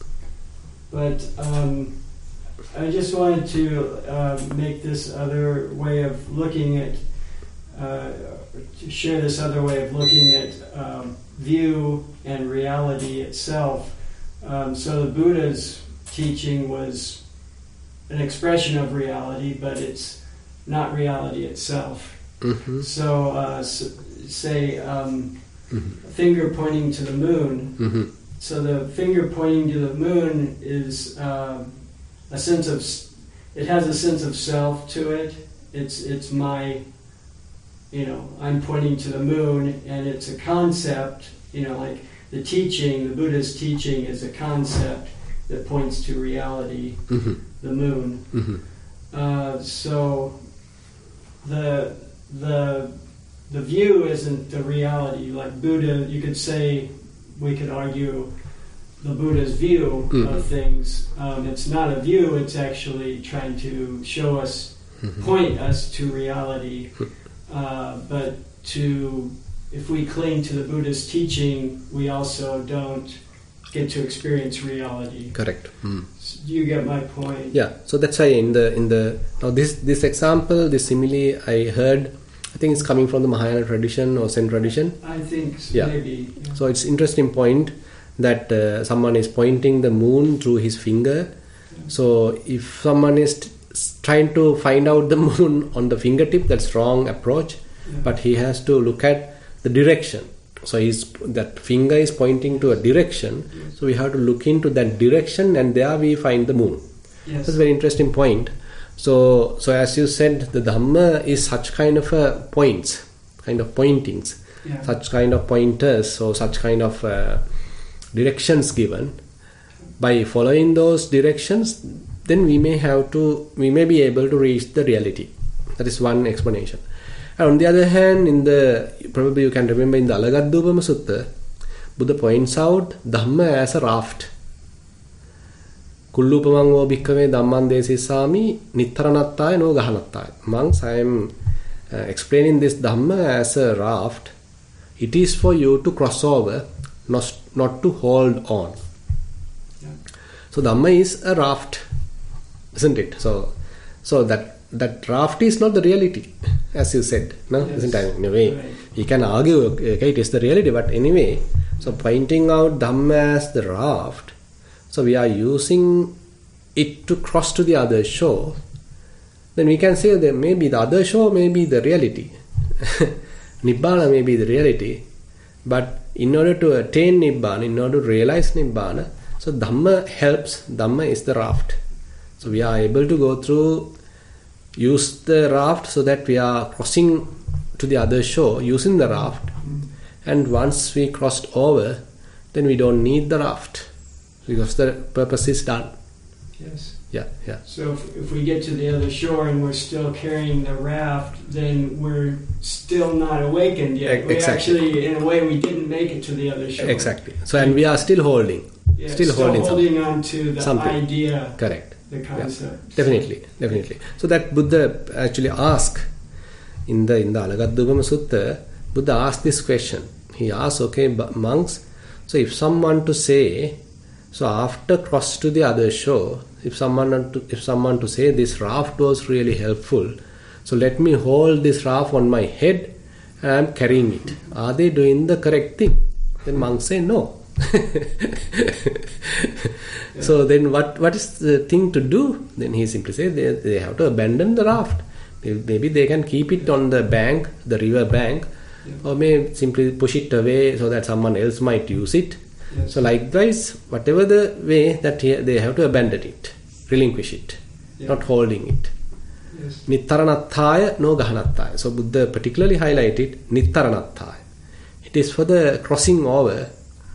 but um, I just wanted to uh, make this other way of looking at, uh, to share this other way of looking at um, view and reality itself. Um, so the Buddha's teaching was an expression of reality, but it's not reality itself. Mm-hmm. So, uh, so, say, um, mm-hmm. finger pointing to the moon. Mm-hmm. So the finger pointing to the moon is uh, a sense of, it has a sense of self to it. It's it's my, you know, I'm pointing to the moon, and it's a concept, you know, like the teaching, the Buddha's teaching is a concept that points to reality, mm-hmm. the moon. Mm-hmm. Uh, so the the the view isn't the reality. Like Buddha, you could say, we could argue the Buddha's view mm-hmm. of things. Um, it's not a view, it's actually trying to show us, mm-hmm. point us to reality. Uh, but to, if we cling to the Buddha's teaching, we also don't get to experience reality. Correct. Mm. So do you get my point? Yeah. So that's why in the in the now this this example, this simile I heard, I think it's coming from the Mahayana tradition or Zen tradition. I think so, yeah. maybe. Yeah. So it's interesting point that uh, someone is pointing the moon through his finger. Yeah. So if someone is t- trying to find out the moon on the fingertip, that's wrong approach. Yeah. But he has to look at the direction. So he's, that finger is pointing to a direction. Yes. So we have to look into that direction, and there we find the moon. Yes. That's a very interesting point. So, so as you said, the Dhamma is such kind of uh, points, kind of pointings, yeah. such kind of pointers, or such kind of uh, directions given. By following those directions, then we may have to, we may be able to reach the reality. That is one explanation. And on the other hand, in the, probably you can remember in the Alagadupama Sutta, Buddha points out Dhamma as a raft. Kullupamang bhikkave dhamman desisami nittaranattaya no gahanattaya. Monks, I am uh, explaining this Dhamma as a raft. It is for you to cross over, not, not to hold on. Yeah. So Dhamma is a raft, isn't it? So, so that that raft is not the reality, as you said, no? Yes. Isn't it? In a way, right. You can argue, okay, it is the reality, but anyway, so pointing out Dhamma as the raft, so we are using it to cross to the other shore, then we can say that maybe the other shore may be the reality. Nibbana may be the reality, but in order to attain Nibbana, in order to realize Nibbana, so Dhamma helps, Dhamma is the raft. So we are able to go through, use the raft so that we are crossing to the other shore using the raft. Mm. And once we crossed over, then we don't need the raft because the purpose is done. Yes. Yeah, yeah. So if, if we get to the other shore and we're still carrying the raft, then we're still not awakened yet. E- we exactly. actually, in a way, we didn't make it to the other shore. Exactly. So, and we are still holding. Yeah, still, still holding, holding on to the something. idea. Correct. The concept. Yeah, definitely, definitely. So that Buddha actually asked in the in the Alagadupama Sutta, Buddha asked this question. He asked, okay, monks, so if someone to say, so after cross to the other shore, if someone to, if someone to say this raft was really helpful, so let me hold this raft on my head and I am carrying it. Are they doing the correct thing? Then monks say no. Yeah. So then what, what is the thing to do? Then he simply says they, they have to abandon the raft. Maybe they can keep it on the bank, the river bank, Yeah. or may simply push it away so that someone else might use it. Yes. So likewise, whatever the way that he, they have to abandon it, relinquish it, Yeah. not holding it. Yes. Nittaranathaya, no gahanathaya. So Buddha particularly highlighted Nittaranathaya. It is for the crossing over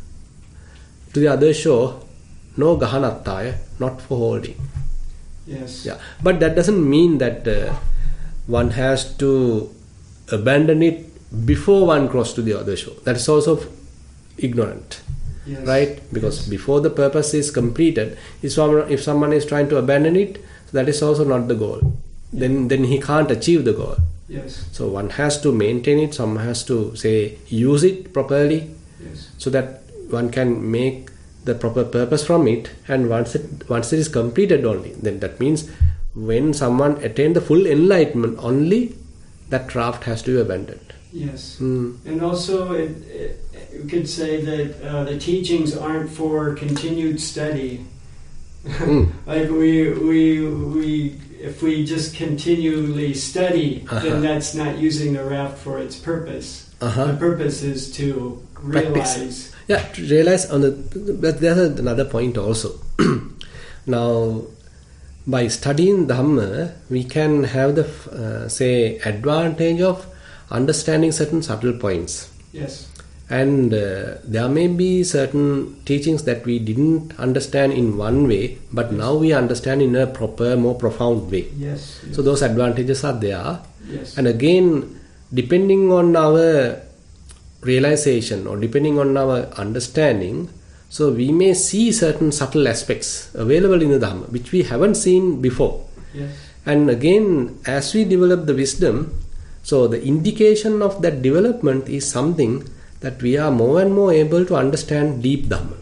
to the other shore, no gahanathaya, not for holding. Yes. Yeah, but that doesn't mean that uh, one has to abandon it before one cross to the other shore. That is also ignorant. Yes. Right? Because Yes. before the purpose is completed, if someone, if someone is trying to abandon it, that is also not the goal. Then, then he can't achieve the goal. Yes. So one has to maintain it, someone has to say use it properly, Yes. so that one can make the proper purpose from it. And once it once it is completed only, then that means when someone attained the full enlightenment, only that raft has to be abandoned. Yes. Mm. And also, it, it, you could say that uh, the teachings aren't for continued study. Mm. Like we, we, we, if we just continually study, Uh-huh. then that's not using the raft for its purpose. Uh-huh. The purpose is to Practice. realize. Yeah, to realize on the. But there's another point also. Now, by studying Dhamma, we can have the uh, say advantage of understanding certain subtle points. Yes. And uh, there may be certain teachings that we didn't understand in one way, but Yes. now we understand in a proper, more profound way. Yes. Yes. So those advantages are there. Yes. And again, depending on our realization or depending on our understanding, so we may see certain subtle aspects available in the Dhamma, which we haven't seen before. Yes. And again, as we develop the wisdom, so the indication of that development is something that we are more and more able to understand deep Dhamma.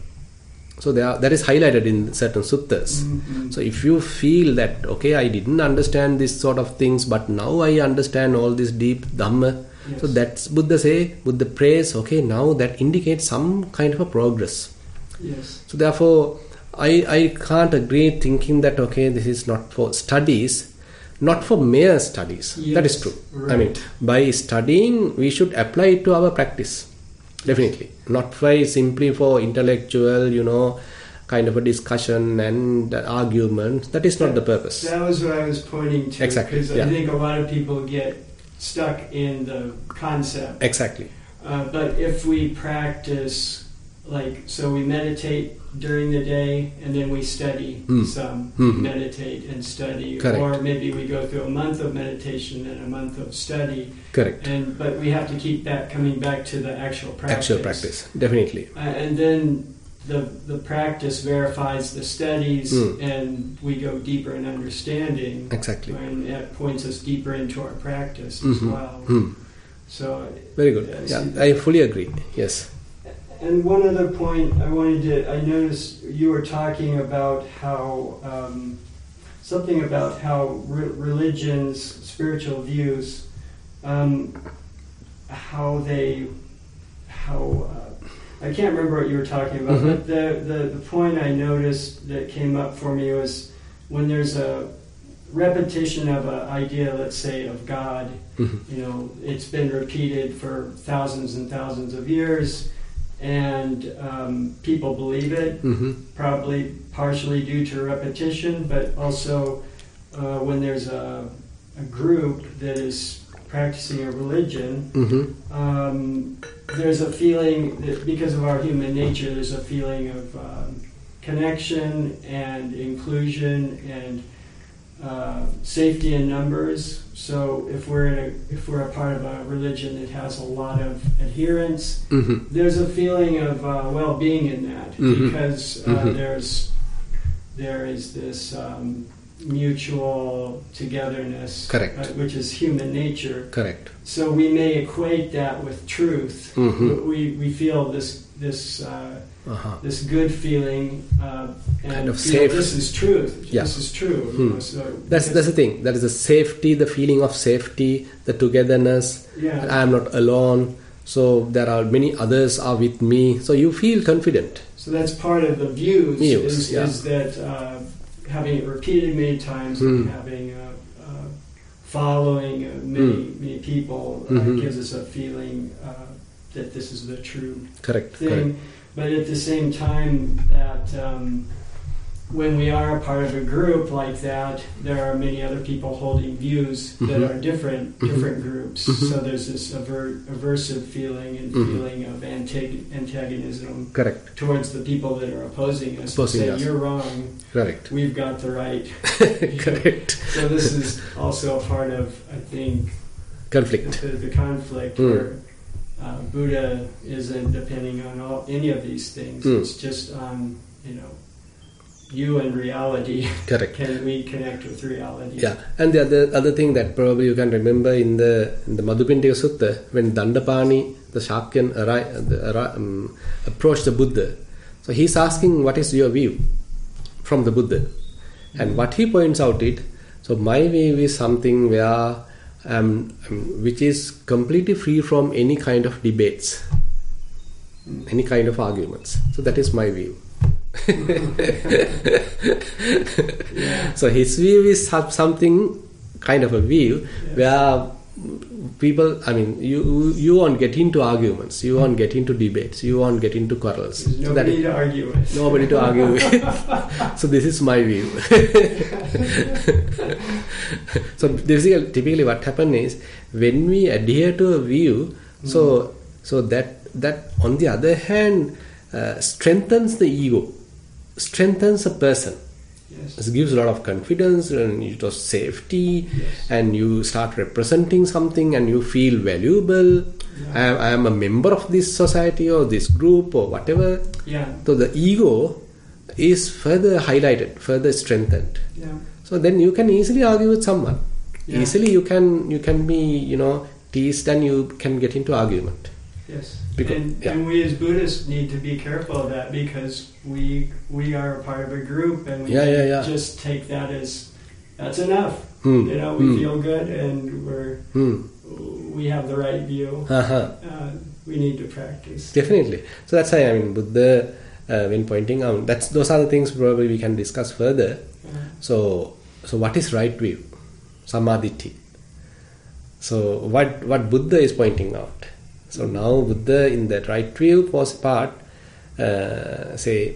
So there are, that is highlighted in certain suttas. Mhm. So if you feel that, okay, I didn't understand this sort of things, but now I understand all this deep Dhamma. Yes. So that's Buddha say, Buddha prays, okay, now that indicates some kind of a progress. Yes. So therefore, I, I can't agree thinking that, okay, this is not for studies, not for mere studies. That is Yes, true. right. I mean, by studying, we should apply it to our practice. Definitely. Not by simply for intellectual, you know, kind of a discussion and argument. That is not the purpose. That was what I was pointing to. Exactly, Because yeah. I think a lot of people get stuck in the concept. Exactly. Uh, but if we practice, like, so we meditate during the day and then we study Mm. some, Mhm. meditate and study. Correct. Or maybe we go through a month of meditation and a month of study. Correct. And But we have to keep back coming back to the actual practice. Actual practice. Definitely. Uh, and then the the practice verifies the studies, Mm. and we go deeper in understanding, Exactly. and it points us deeper into our practice as Mhm. well. Hmm. So, Very good. Yeah, I Yeah, see. I fully agree. Yes. and one other point I wanted to, I noticed you were talking about how um, something about how re- religions, spiritual views, um, how they, how. Uh, I can't remember what you were talking about, Mhm. but the, the, the point I noticed that came up for me was when there's a repetition of an idea, let's say, of God, Mhm. you know, it's been repeated for thousands and thousands of years, and um, people believe it, Mm-hmm. probably partially due to repetition, but also uh, when there's a, a group that is practicing a religion, Mm-hmm. um, there's a feeling that because of our human nature, there's a feeling of um, connection and inclusion and uh, safety in numbers. So if we're in a if we're a part of a religion that has a lot of adherents, Mm-hmm. there's a feeling of uh, well-being in that Mhm. because uh, Mhm. there's there is this um, mutual togetherness, Correct. uh, which is human nature. Correct. So we may equate that with truth. Mhm. We, we feel this this uh, Uh-huh. this good feeling uh, and Kind of feel safe. this is truth. Yeah. This is true. Hmm. You know, so That's that's the thing. That is the safety, the feeling of safety, the togetherness. yeah. I am not alone. So there are many others are with me. So you feel confident. So that's part of the views. Views, is, yeah. is that uh, having it repeated many times Mm. and having a, a following of many Mm. many people uh, Mhm. gives us a feeling uh, that this is the true Correct. thing. Correct. But at the same time, that um, when we are a part of a group like that, there are many other people holding views that Mhm. are different, Mhm. different groups. Mhm. So there's this aver- aversive feeling and Mhm. feeling of antag- antagonism Correct. towards the people that are opposing us. Opposing say, us. you're wrong, Correct. we've got the right. Correct. So this is also a part of, I think, Conflict. the, the conflict Mm. where uh, Buddha isn't depending on all, any of these things. Mm. It's just on, you know, you and reality. Correct. Can we connect with reality? Yeah, and the other other thing that probably you can remember in the in the Madhupindika Sutta, when Dandapani, the Shakyan, arri- the, arri- um, approached the Buddha, so he's asking, what is your view from the Buddha? And what he points out it, so my view is something where um, um, which is completely free from any kind of debates, any kind of arguments. So that is my view. Yeah. So his view is some- something kind of a view Yeah. where people, I mean, you you won't get into arguments, you won't get into debates, you won't get into quarrels. There's So that nobody is to argue with. nobody to argue with. So this is my view. So basically, typically what happens is when we adhere to a view, so so that that on the other hand uh, strengthens the ego, strengthens a person. Yes. It gives a lot of confidence and it was safety, Yes. and you start representing something and you feel valuable. Yeah. I, am, I am a member of this society or this group or whatever. Yeah. So the ego is further highlighted, further strengthened. Yeah. So then you can easily argue with someone. Yeah. Easily you can you can be you know teased and you can get into argument. Yes. Because- and, yeah. and we as Buddhists need to be careful of that because we we are a part of a group and we Yeah, yeah, yeah. just take that as that's enough. Hmm. You know, we Hmm. feel good and we're Hmm. we have the right view. Uh-huh. Uh, we need to practice. Definitely. So that's why I mean Buddha uh, when pointing out that's those are the things probably we can discuss further. Uh, So so what is right view? Samadhi. So what what Buddha is pointing out. So now Buddha in that right view was part uh, say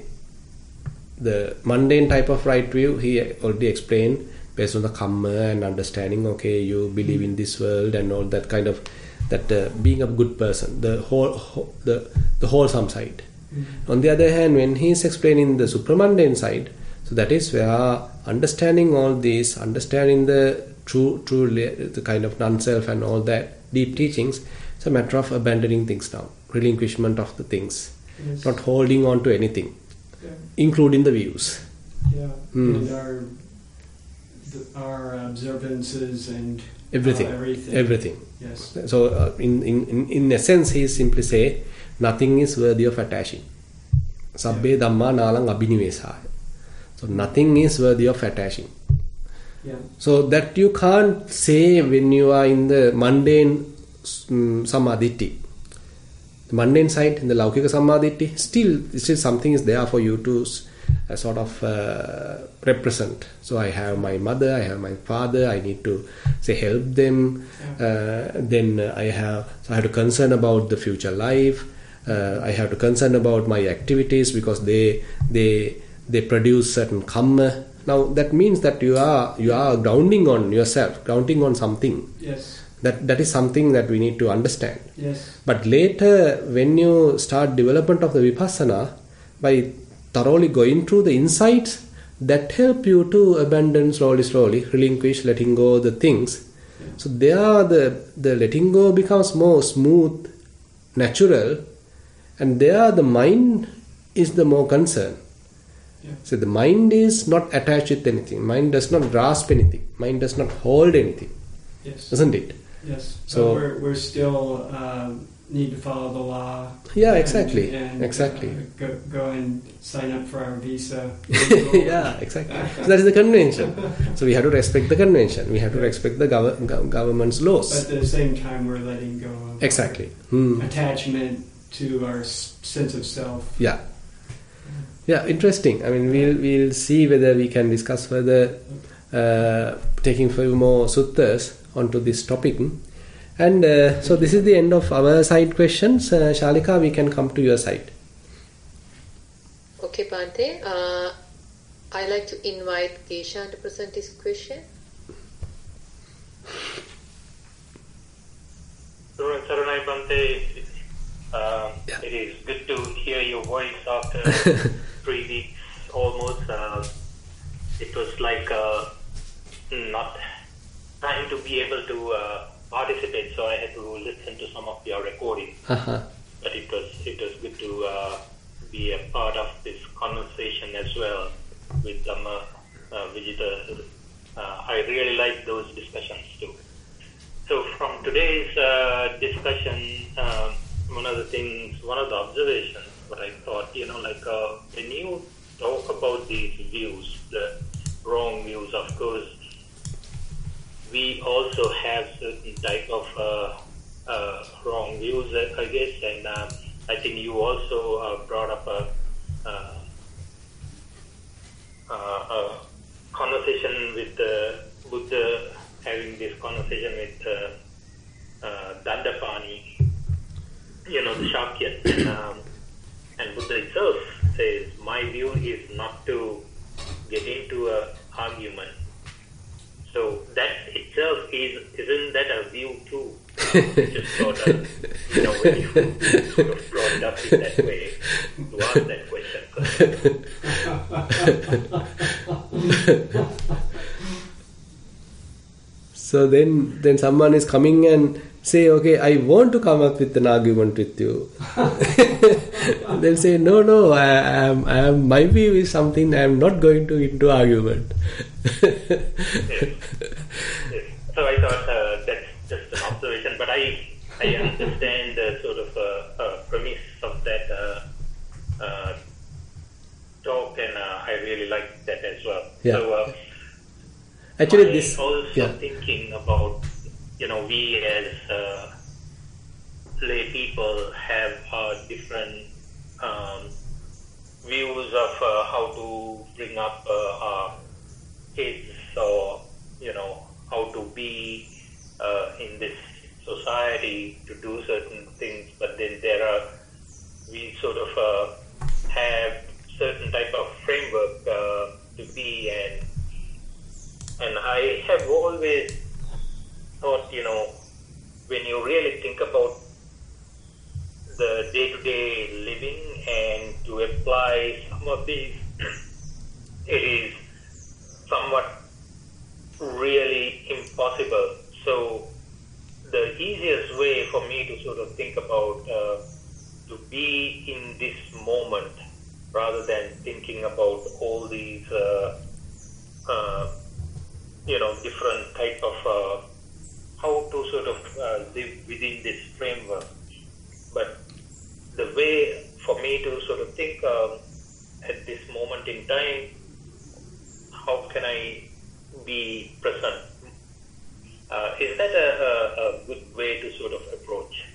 the mundane type of right view he already explained based on the kamma and understanding, okay, you believe in this world and all that kind of that uh, being a good person, the whole, whole the the wholesome side. mm. On the other hand, when he is explaining the supramundane side, so that is where understanding all this, understanding the true, true, the kind of non-self and all that deep teachings, it's a matter of abandoning things now, relinquishment of the things, Yes. not holding on to anything, Yeah. including the views. Yeah. Mm. And our the, our observances and Everything, uh, everything. everything. Yes. So, uh, in, in, in, in essence, he simply say, nothing is worthy of attaching. Sabbe dhamma nalang abhinivesaya. So, nothing is worthy of attaching. Yeah. So, that you can't say when you are in the mundane um, samadhi. The mundane side, in the laukika samadhi, still, still something is there for you to uh, sort of uh, represent. So, I have my mother, I have my father, I need to say help them. Uh, then uh, I have so I have to concern about the future life. Uh, I have to concern about my activities because they they they produce certain kamma. Now that means that you are you are grounding on yourself, grounding on something. Yes. That that is something that we need to understand. Yes. But later, when you start development of the vipassana, by thoroughly going through the insights that help you to abandon slowly, slowly, relinquish, letting go the things. Yeah. So there, the the letting go becomes more smooth, natural, and there the mind is the more concern. Yeah. So the mind is not attached with anything. Mind does not grasp anything. Mind does not hold anything, Yes. isn't it? Yes. So- So we're we're still um, need to follow the law. Yeah, exactly. And, and, exactly. Uh, go, go and sign up for our visa. Yeah, exactly. So that is the convention. So we have to respect the convention. We have to respect the gov- gov- government's laws. But at the same time, we're letting go of Exactly. Hmm. attachment to our s- sense of self. Yeah. Yeah, interesting. I mean, we'll we'll see whether we can discuss further, uh, taking few more suttas onto this topic. And uh, so this is the end of our side questions. Uh, Shalika, we can come to your side. Okay, Bhante. Uh, I'd like to invite Geshan to present his question. Saranai Bhante, uh, Yeah. it is good to hear your voice after three weeks almost. Uh, it was like uh, not trying to be able to uh, participate, so I had to listen to some of your recordings. Uh-huh. But it was it was good to uh, be a part of this conversation as well with Dhamma uh, visitors. Uh, I really like those discussions too. So from today's uh, discussion, uh, one of the things, one of the observations, what I thought, you know, like uh, when you talk about these views, the wrong views, of course, we also have certain type of uh, uh, wrong views, I guess, and um, I think you also uh, brought up a, uh, uh, a conversation with uh, Buddha, having this conversation with uh, uh, Dandapani, you know, the Shakyan, and, um, and Buddha itself says, my view is not to get into an argument. So that itself is, isn't that a view too? Just sort of, you know, when you sort of brought it up in that way, to ask that question. So then, then someone is coming and say, okay, I want to come up with an argument with you. They'll say, no, no, I am, I am, my view is something I am not going to into argument. Yes. Yes. So I thought uh, that's just an observation, but I I understand the sort of uh, uh, premise of that uh, uh, talk, and uh, I really like that as well. Yeah. So uh, Actually, I this also yeah. thinking about, you know, we as uh, lay people have uh, different um, views of uh, how to bring up uh, our kids, or you know, how to be uh, in this society to do certain things. But then there are, we sort of uh, have certain type of framework uh, to be, and and I have always thought, you know, when you really think about the day-to-day living and to apply some of these, it is somewhat really impossible. So the easiest way for me to sort of think about uh, to be in this moment rather than thinking about all these uh, uh, you know, different type of uh, how to sort of uh, live within this framework. But the way for me to sort of think um, at this moment in time, how can I be present? Uh, is that a, a, a good way to sort of approach?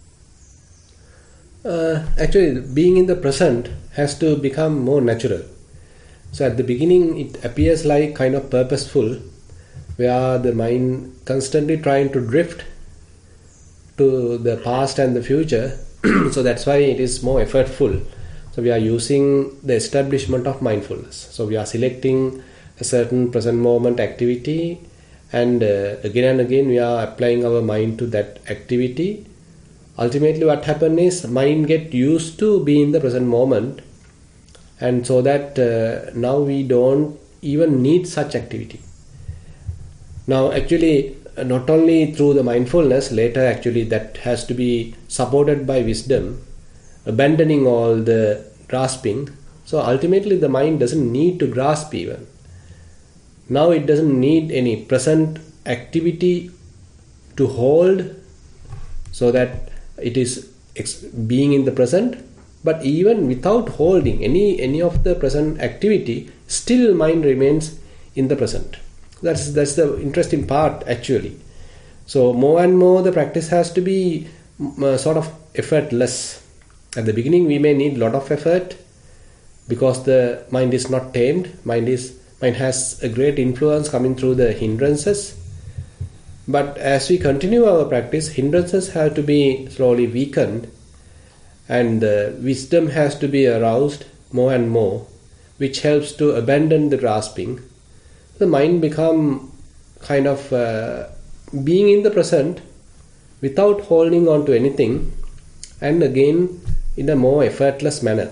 Uh, actually, being in the present has to become more natural. So at the beginning, it appears like kind of purposeful, where the mind constantly trying to drift to the past and the future. So that's why it is more effortful. So we are using the establishment of mindfulness. So we are selecting a certain present moment activity, and uh, again and again we are applying our mind to that activity. Ultimately what happens is mind get used to be in the present moment, and so that uh, now we don't even need such activity. Now actually uh, not only through the mindfulness, later actually that has to be supported by wisdom, abandoning all the grasping. So ultimately the mind doesn't need to grasp even. Now it doesn't need any present activity to hold, so that it is ex- being in the present, but even without holding any any of the present activity, still mind remains in the present. That's that's the interesting part actually. So more and more the practice has to be uh, sort of effortless. At the beginning we may need a lot of effort because the mind is not tamed. Mind is mind has a great influence coming through the hindrances. But as we continue our practice, hindrances have to be slowly weakened, and uh, wisdom has to be aroused more and more, which helps to abandon the grasping. The mind become kind of uh, being in the present without holding on to anything, and again in a more effortless manner.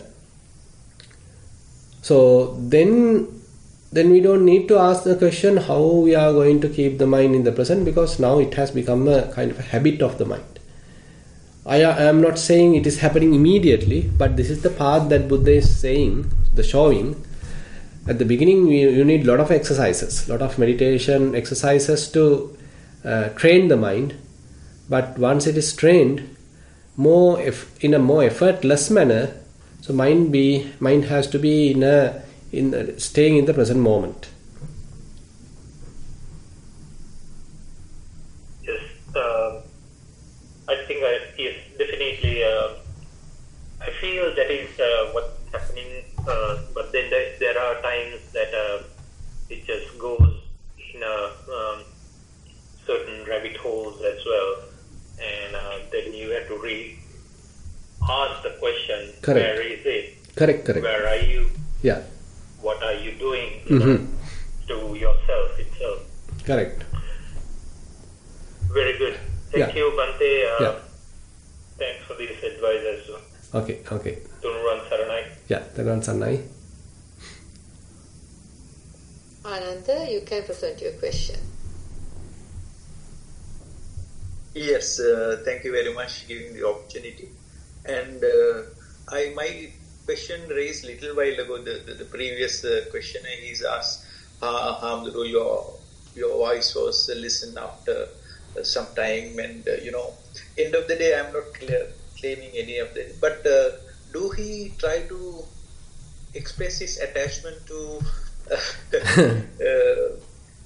So then then we don't need to ask the question how we are going to keep the mind in the present, because now it has become a kind of a habit of the mind. I am not saying it is happening immediately, but this is the path that Buddha is saying, the showing. At the beginning you, you need a lot of exercises, lot of meditation exercises to uh, train the mind, but once it is trained more if, in a more effortless manner, so mind be mind has to be in a in uh, staying in the present moment. Yes, uh, I think I, yes, definitely. Uh, I feel that is uh, what's happening, uh, but then there, there are times that uh, it just goes in a um, certain rabbit holes as well, and uh, then you have to re ask the question. Correct. Where is it? Correct, correct. Where are you? Yeah. What are you doing, you Mm-hmm. know, to yourself itself? Correct. Very good. Thank Yeah. you, Bhante. Uh, Yeah. Thanks for this advice as well. Okay, okay. Tunuran Saranai. Yeah, Taran Sannai. Ananda, you can present your question. Yes, uh, thank you very much for giving the opportunity. And uh, I my question raised little while ago, the, the, the previous uh, questioner, he's asked, uh, Hamduru, your, your voice was uh, listened after uh, some time, and uh, you know, end of the day, I'm not clear, claiming any of that. But uh, do he try to express his attachment to uh,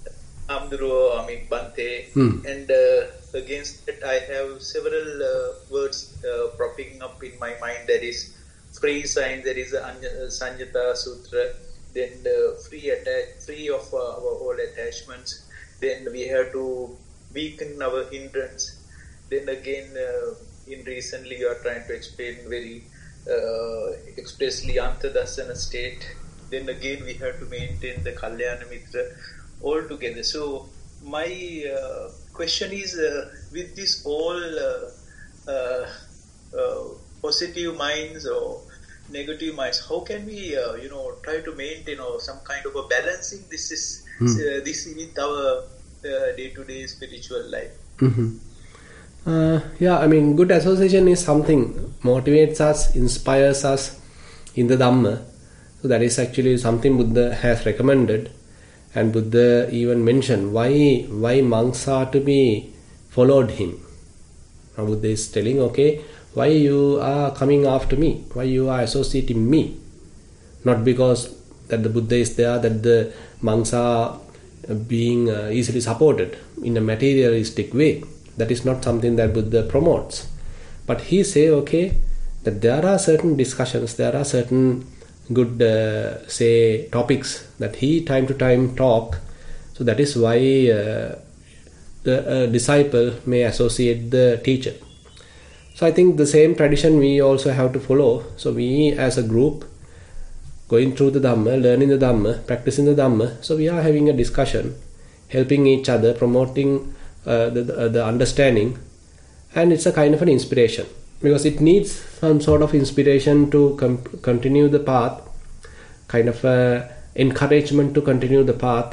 Hamduru, I mean Bhante, Hmm. and uh, against that I have several uh, words uh, propping up in my mind. That is free sign, there is a Anya- Sanjata Sutra, then uh, free attach, free of uh, our all attachments, then we have to weaken our hindrance, then again uh, in recently you are trying to explain very uh, expressly Antadasana state, then again we have to maintain the Kalyana Mitra all together. So my uh, question is, uh, with this all uh, uh, uh, positive minds or negative minds, how can we uh, you know try to maintain or some kind of a balancing this is Hmm. uh, this with our uh, day-to-day spiritual life? Mm-hmm. Uh, yeah, I mean, good association is something motivates us, inspires us in the Dhamma. So that is actually something Buddha has recommended, and Buddha even mentioned why why monks are to be followed him. Now Buddha is telling, okay, why you are coming after me? Why you are associating me? Not because that the Buddha is there, that the monks are being uh, easily supported in a materialistic way. That is not something that Buddha promotes. But he say, okay, that there are certain discussions, there are certain good, uh, say, topics that he time to time talk. So that is why uh, the uh, disciple may associate the teacher. So I think the same tradition we also have to follow. So we as a group, going through the Dhamma, learning the Dhamma, practicing the Dhamma, so we are having a discussion, helping each other, promoting uh, the, the, the understanding, and it's a kind of an inspiration, because it needs some sort of inspiration to com- continue the path, kind of a encouragement to continue the path.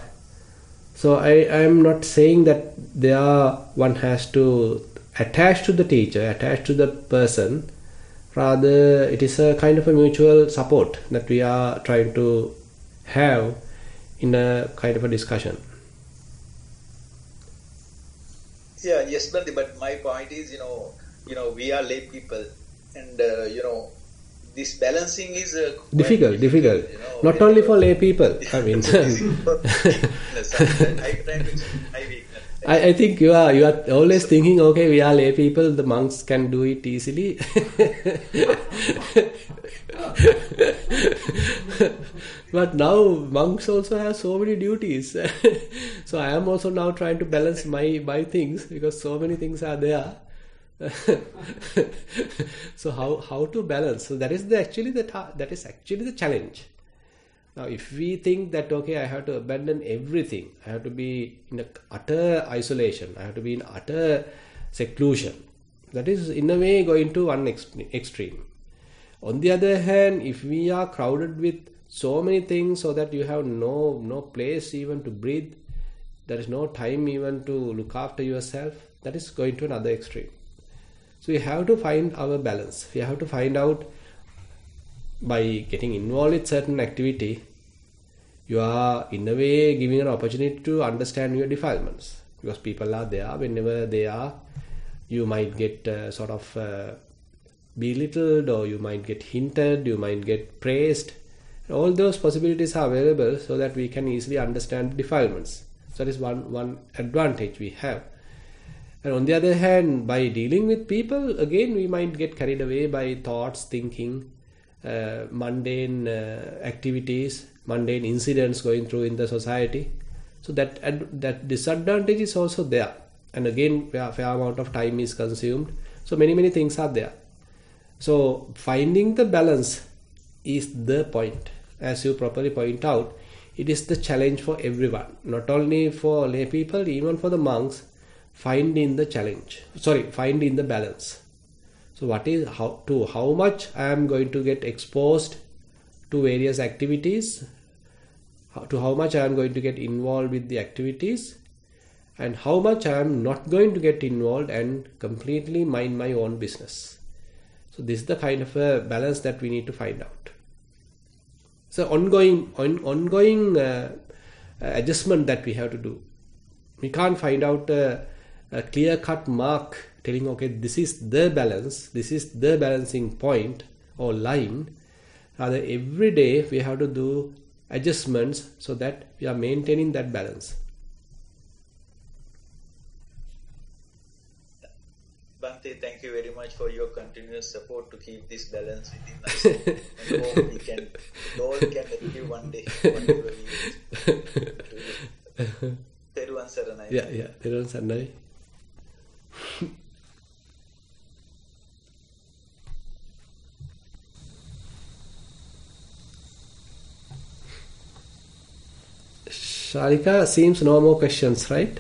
So I am not saying that there one has to attach to the teacher, attach to the person. Rather, it is a kind of a mutual support that we are trying to have in a kind of a discussion. Yeah, yes, Bhante, but my point is, you know, you know, we are lay people, and uh, you know, this balancing is uh, difficult, difficult. You know, Not only for lay people. I mean, I try to explain my weakness. I, I think you are you are always thinking, okay, we are lay people, the monks can do it easily. But now monks also have so many duties. So I am also now trying to balance my my things, because so many things are there. So how how to balance? So that is the actually the ta- that is actually the challenge. Now, if we think that, okay, I have to abandon everything, I have to be in a utter isolation, I have to be in utter seclusion, that is in a way going to one ex- extreme. On the other hand, if we are crowded with so many things so that you have no no place even to breathe, there is no time even to look after yourself, that is going to another extreme. So we have to find our balance. We have to find out, by getting involved with certain activity, you are in a way giving an opportunity to understand your defilements, because people are there. Whenever they are, you might get uh, sort of uh, belittled, or you might get hinted, you might get praised. All those possibilities are available so that we can easily understand defilements. So that is one, one advantage we have. And on the other hand, by dealing with people, again, we might get carried away by thoughts, thinking, uh, mundane uh, activities, mundane incidents going through in the society. So that ad- that disadvantage is also there. And again, a fair amount of time is consumed. So many, many things are there. So finding the balance is the point. As you properly point out, it is the challenge for everyone, not only for lay people, even for the monks. Finding the challenge, sorry, finding the balance. So what is how to how much I am going to get exposed to various activities, how, to how much I am going to get involved with the activities, and how much I am not going to get involved and completely mind my own business. So this is the kind of a balance that we need to find out. So ongoing on, ongoing uh, adjustment that we have to do. We can't find out uh, a clear-cut mark telling, okay, this is the balance, this is the balancing point or line. Rather, every day we have to do adjustments so that we are maintaining that balance. Bhante, thank you very much for your continuous support to keep this balance within us. And hope we can, Lord can achieve one day, whatever we do. Teruvan Saranai. Yeah, yeah, Teruvan Saranai. Sharika, seems no more questions, right?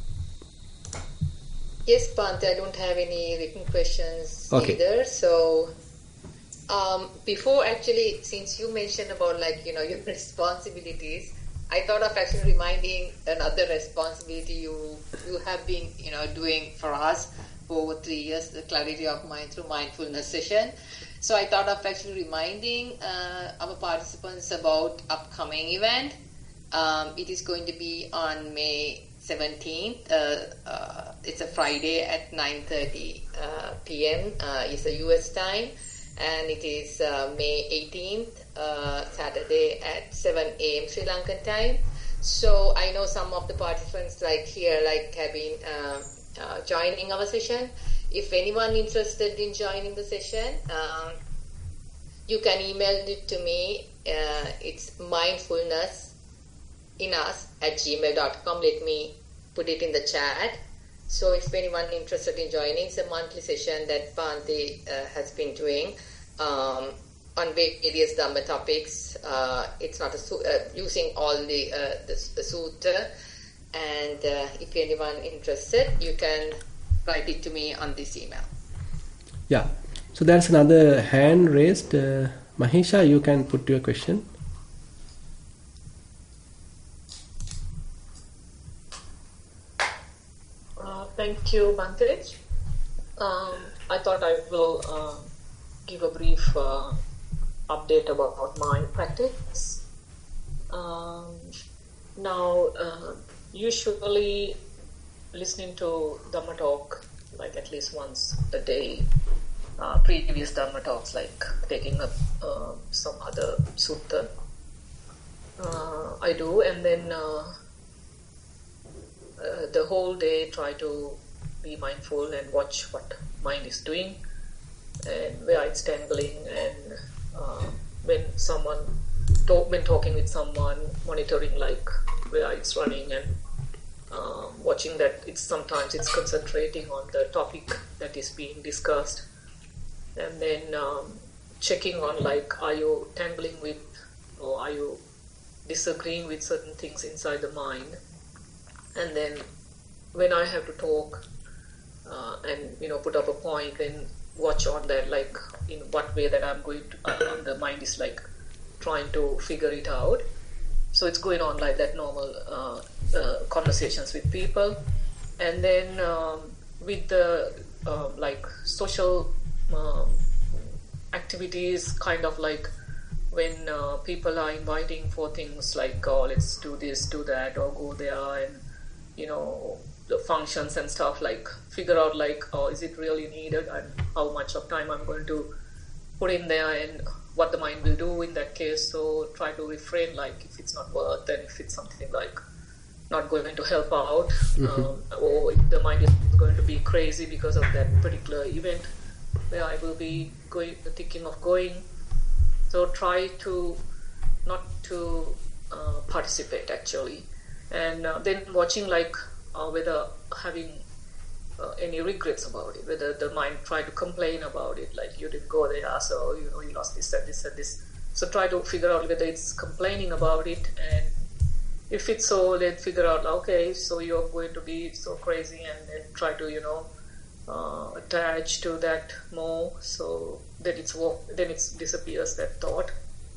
Yes, Bhante, I don't have any written questions Okay. either. So, um, before actually, since you mentioned about like, you know, your responsibilities, I thought of actually reminding another responsibility you you have been, you know, doing for us for over three years, the Clarity of Mind through Mindfulness session. So I thought of actually reminding uh, our participants about upcoming event. Um, it is going to be on May seventeenth. Uh, uh, it's a Friday at nine thirty uh, p.m. Uh, it's a U S time, and it is uh, May eighteenth, uh, Saturday at seven a.m. Sri Lankan time. So I know some of the participants like here like have been uh, uh, joining our session. If anyone interested in joining the session, um, you can email it to me. Uh, it's mindfulness in us at gmail dot com. Let me put it in the chat. So if anyone interested in joining, it's a monthly session that Bhante uh, has been doing um, on various Dhamma topics. Uh, it's not a su- uh, using all the, uh, the, the sutta. And uh, if anyone interested, you can write it to me on this email. Yeah. So there's another hand raised. Uh, Mahisha, you can put your question. Uh, thank you, Bhante. Um, I thought I will uh, give a brief uh, update about my practice. Um, now, uh, usually listening to Dhamma talk like at least once a day. Uh, previous Dharma talks, like taking up uh, some other sutta, uh, I do, and then uh, uh, the whole day try to be mindful and watch what mind is doing and where it's tangling, and uh, when someone talk, when talking with someone, monitoring like where it's running, and uh, watching that it's sometimes it's concentrating on the topic that is being discussed, and then um, checking on like are you tangling with or are you disagreeing with certain things inside the mind, and then when I have to talk uh, and you know put up a point, then watch on that, like in what way that I'm going to uh, the mind is like trying to figure it out. So it's going on like that normal uh, uh, conversations with people, and then um, with the uh, like social um, activities, kind of like when uh, people are inviting for things like oh let's do this, do that, or go there, and you know the functions and stuff, like figure out like oh is it really needed and how much of time I'm going to put in there and what the mind will do in that case. So try to refrain, like if it's not worth, and if it's something like not going to help out, mm-hmm. um, or if the mind is going to be crazy because of that particular event where I will be going thinking of going. So try to not to uh, participate actually, and uh, then watching like uh, whether having uh, any regrets about it, whether the mind try to complain about it, like you didn't go there, so you know you lost this and this and this. So try to figure out whether it's complaining about it, and if it's so, then figure out okay, so you're going to be so crazy, and then try to you know uh, attach to that more, so that it's walk, then it disappears that thought.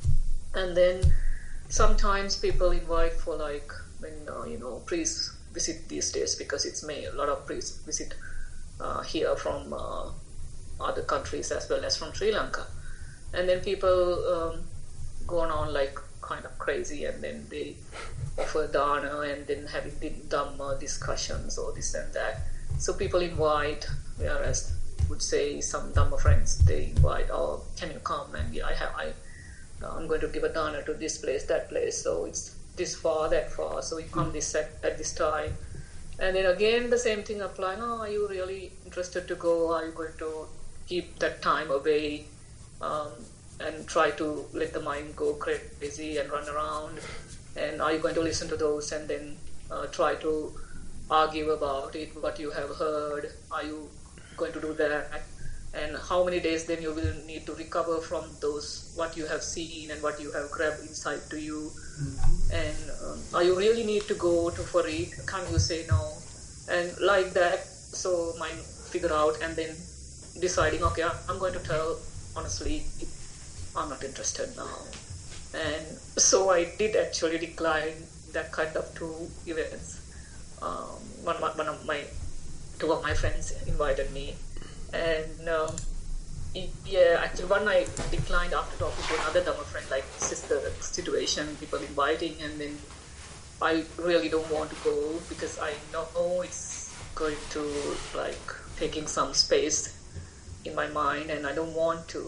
And then sometimes people invite for like when uh, you know priests visit these days, because it's May, a lot of priests visit uh, here from uh, other countries as well as from Sri Lanka, and then people um, go on like kind of crazy, and then they offer dana and then having dhamma discussions or this and that. So people invite, whereas would say some dhamma friends, they invite, oh can you come, and yeah, I have I I'm going to give a dana to this place, that place, so it's this far, that far, so you come this at, at this time. And then again the same thing apply, oh are you really interested to go, are you going to keep that time away um, and try to let the mind go crazy and run around, and are you going to listen to those and then uh, try to argue about it, what you have heard, are you going to do that, and how many days then you will need to recover from those what you have seen and what you have grabbed inside to you, mm-hmm. and um, are you really need to go to for it, can't you say no, and like that. So mind figure out, and then deciding okay I'm going to tell honestly I'm not interested now. And so I did actually decline that kind of two events. Um, one, one of my two of my friends invited me, and um, it, yeah, actually one I declined after talking to another Dhamma friend, like this is the situation, people inviting, and then I really don't want to go because I know it's going to like taking some space in my mind, and I don't want to.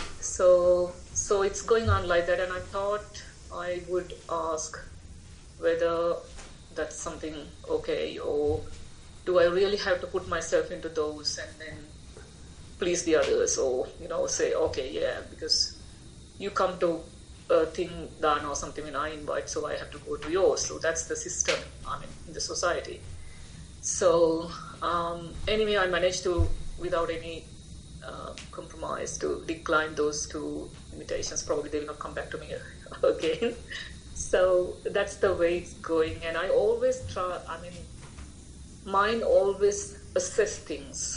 So so it's going on like that, and I thought I would ask whether that's something okay, or do I really have to put myself into those and then please the others, or you know say okay yeah because you come to a thing done or something and I invite, so I have to go to yours. So that's the system, I mean, in the society. So um, anyway, I managed to, without any uh, compromise, to decline those two invitations. Probably they will not come back to me again. So that's the way it's going, and I always try, I mean, mind always assess things.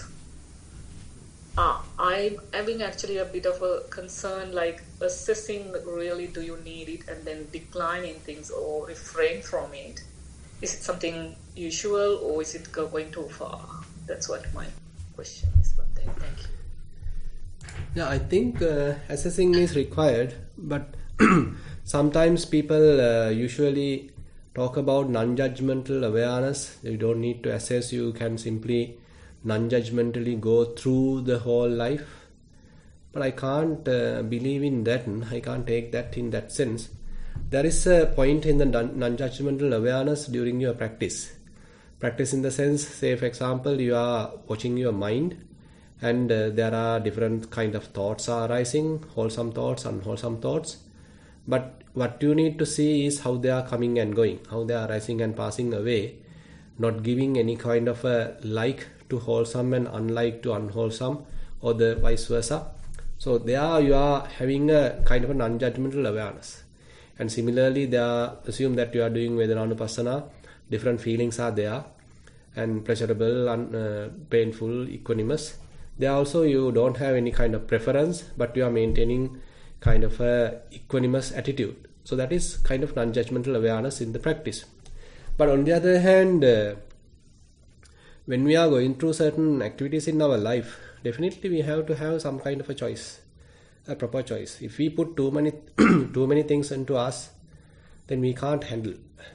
Ah, I'm having actually a bit of a concern, like assessing really do you need it, and then declining things or refrain from it. Is it something usual, or is it going too far? That's what my question is. But then, thank you. Yeah, I think uh, assessing is required, but sometimes people uh, usually talk about non-judgmental awareness. You don't need to assess, you can simply non-judgmentally go through the whole life. But I can't uh, believe in that. I can't take that in that sense. There is a point in the non-judgmental awareness during your practice. Practice in the sense, say for example, you are watching your mind and uh, there are different kind of thoughts are arising, wholesome thoughts, unwholesome thoughts. But what you need to see is how they are coming and going, how they are rising and passing away, not giving any kind of a like to wholesome and unlike to unwholesome, or the vice versa. So there you are having a kind of a non-judgmental awareness. And similarly, they are, assume that you are doing Vedananupassana, different feelings are there, and pleasurable, un, uh, painful, equanimous. There also you don't have any kind of preference, but you are maintaining kind of a equanimous attitude. So that is kind of non-judgmental awareness in the practice. But on the other hand, uh, when we are going through certain activities in our life, definitely we have to have some kind of a choice, a proper choice. If we put too many too many things into us, then we can't handle.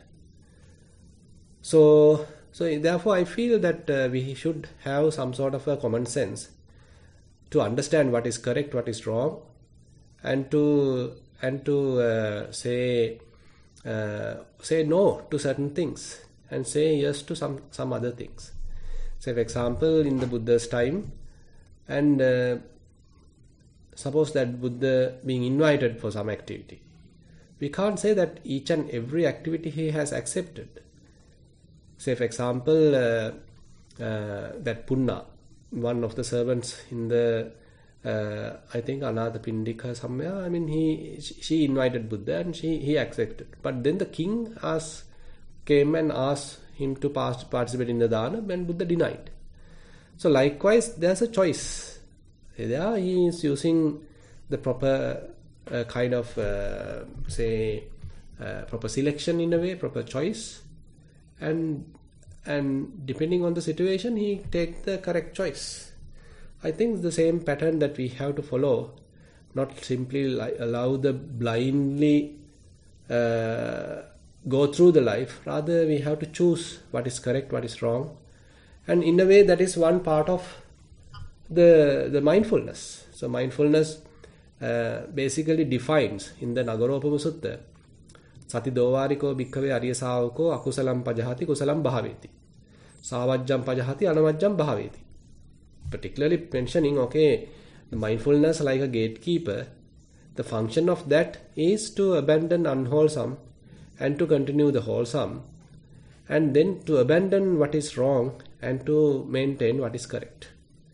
So, so therefore I feel that uh, we should have some sort of a common sense to understand what is correct, what is wrong, and to and to uh, say uh, say no to certain things and say yes to some some other things. Say for example, in the Buddha's time, and uh, suppose that Buddha being invited for some activity, we can't say that each and every activity he has accepted. Say for example, uh, uh, that Punna, one of the servants in the uh, I think Anathapindika somewhere, I mean he she invited Buddha and she he accepted. But then the king asked, came and asked him to pass, participate in the dana, and Buddha denied. So likewise, there's a choice. There he is using the proper uh, kind of uh, say uh, proper selection in a way, proper choice, and and depending on the situation, he take the correct choice. I think the same pattern that we have to follow, not simply li- allow the blindly uh, go through the life. Rather, we have to choose what is correct, what is wrong, and in a way that is one part of the the mindfulness. So mindfulness uh, basically defines in the Nagaropama Sutta, Sati dovariko bhikkhave ariya savako akusalam pajahati kusalam bhaveti, savajjam pajahati anavajjam bhaveti. Particularly mentioning, okay, the mindfulness like a gatekeeper, the function of that is to abandon unwholesome and to continue the wholesome, and then to abandon what is wrong and to maintain what is correct.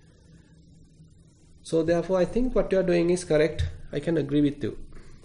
So therefore I think what you are doing is correct. I can agree with you.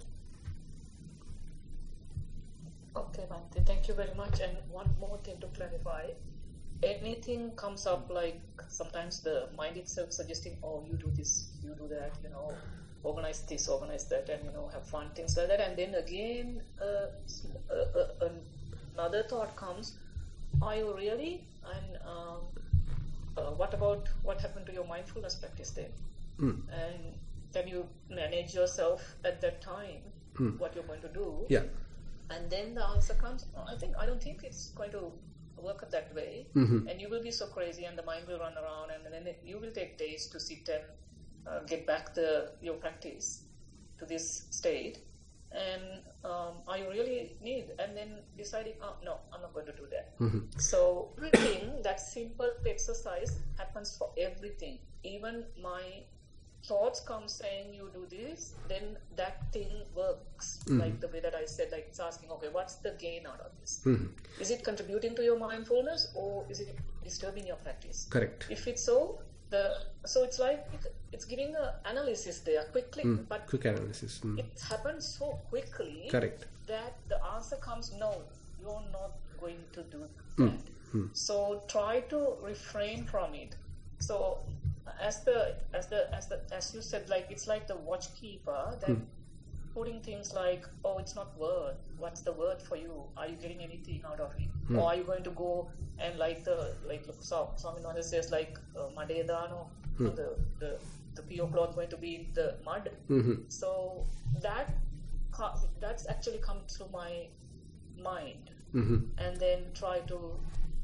Okay, Bhante, thank you very much. And one more thing to clarify. Anything comes up, like sometimes the mind itself suggesting, oh, you do this, you do that, you know, organize this, organize that, and, you know, have fun, things like that. And then again, uh, uh, uh, another thought comes, are you really? And um, uh, what about what happened to your mindfulness practice then? Mm. And can you manage yourself at that time, mm. what you're going to do? Yeah. And then the answer comes, oh, I think, I don't think it's going to work that way, mm-hmm. and you will be so crazy and the mind will run around, and then it, you will take days to sit and uh, get back the your practice to this state. And um, are you really need? And then deciding, oh, no, I'm not going to do that. Mm-hmm. So everything, that simple exercise happens for everything. Even my thoughts come saying you do this, then that thing works. Mm-hmm. Like the way that I said, like it's asking, okay, what's the gain out of this? Mm-hmm. Is it contributing to your mindfulness, or is it disturbing your practice? Correct. If it's so, the so it's like it's giving an analysis there quickly, mm. but quick analysis. Mm. It happens so quickly. Correct. That the answer comes, no, you're not going to do mm. that. Mm. So try to refrain from it. So as the as the as the as you said, like it's like the watchkeeper that mm. putting things like, oh, it's not word. What's the word for you? Are you getting anything out of it? Mm. Or are you going to go and like the like Swaminatha says, like uh, madedano, mm. the the the pure cloth going to be in the mud. Mm-hmm. So that that's actually come to my mind, mm-hmm. and then try to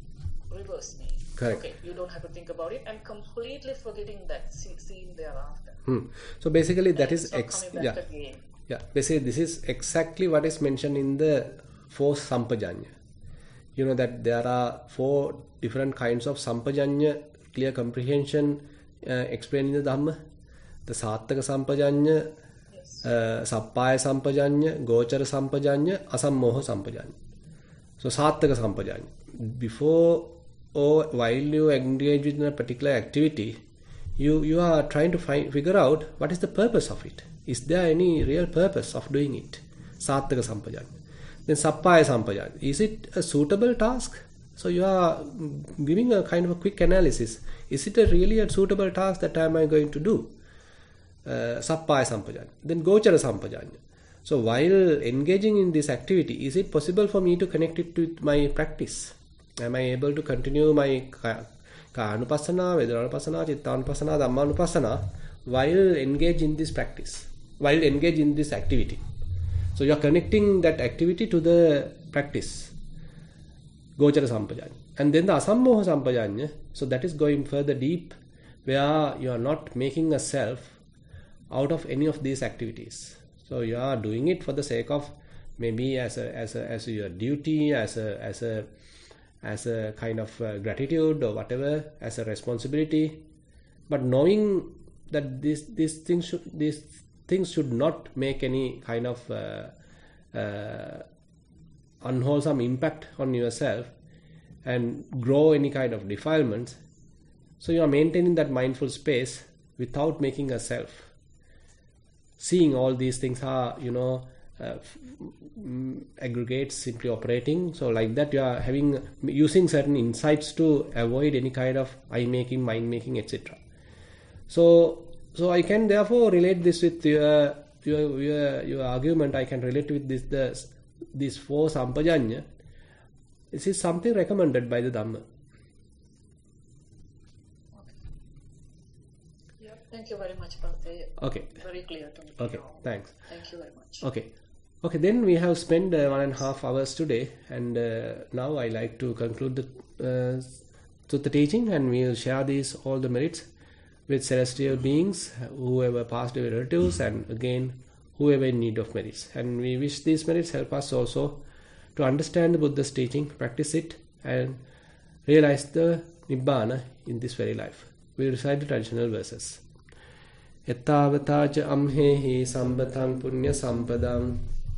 reverse me. Correct. Okay, you don't have to think about it, and completely forgetting that scene thereafter. Hmm. So basically, that and is ex- ex- back yeah, again. yeah. Basically, this is exactly what is mentioned in the four sampajanya. You know that there are four different kinds of sampajanya, clear comprehension uh, explained in the Dhamma. The Sattaka sampajanya, Yes. uh, Sappaya sampajanya, Gochara sampajanya, Asammoha sampajanya. So Sattaka sampajanya. Before or while you engage in a particular activity, you, you are trying to find figure out what is the purpose of it. Is there any real purpose of doing it? Sattaka sampajanya. Then Sappaya sampajanya. Is it a suitable task? So you are giving a kind of a quick analysis. Is it a really a suitable task that am I going to do? Uh, Sappaya sampajanya. Then Gochara sampajanya. So while engaging in this activity, is it possible for me to connect it with my practice? Am I able to continue my Kānupassana, Vedananupassana, Chittanupassana, Dhammanupassana while engage in this practice, while engage in this activity? So you are connecting that activity to the practice. Gochara sampajanya. And then the Asammoha sampajanya, so that is going further deep, where you are not making a self out of any of these activities. So you are doing it for the sake of maybe as a as a as a, your duty, as a as a as a kind of uh, gratitude or whatever, as a responsibility, but knowing that this these things should these things should not make any kind of uh, uh, unwholesome impact on yourself and grow any kind of defilements. So you are maintaining that mindful space without making a self. Seeing all these things are, you know, uh, aggregates simply operating. So like that you are having, using certain insights to avoid any kind of eye-making, mind-making, et cetera. So, so I can therefore relate this with your, your, your, your argument. I can relate with this, the, these four sampajanya. This is something recommended by the Dhamma. Thank you very much, Bhante. Okay. Very clear to me. Okay, thanks. Thank you very much. Okay. Okay, then we have spent uh, one and a half hours today, and uh, now I like to conclude the, uh, to the teaching, and we will share these all the merits with celestial beings, whoever passed away relatives, and again, whoever in need of merits. And we wish these merits help us also to understand the Buddha's teaching, practice it, and realize the Nibbana in this very life. We recite the traditional verses. Ettavataca amhehi sambatang punya sampadam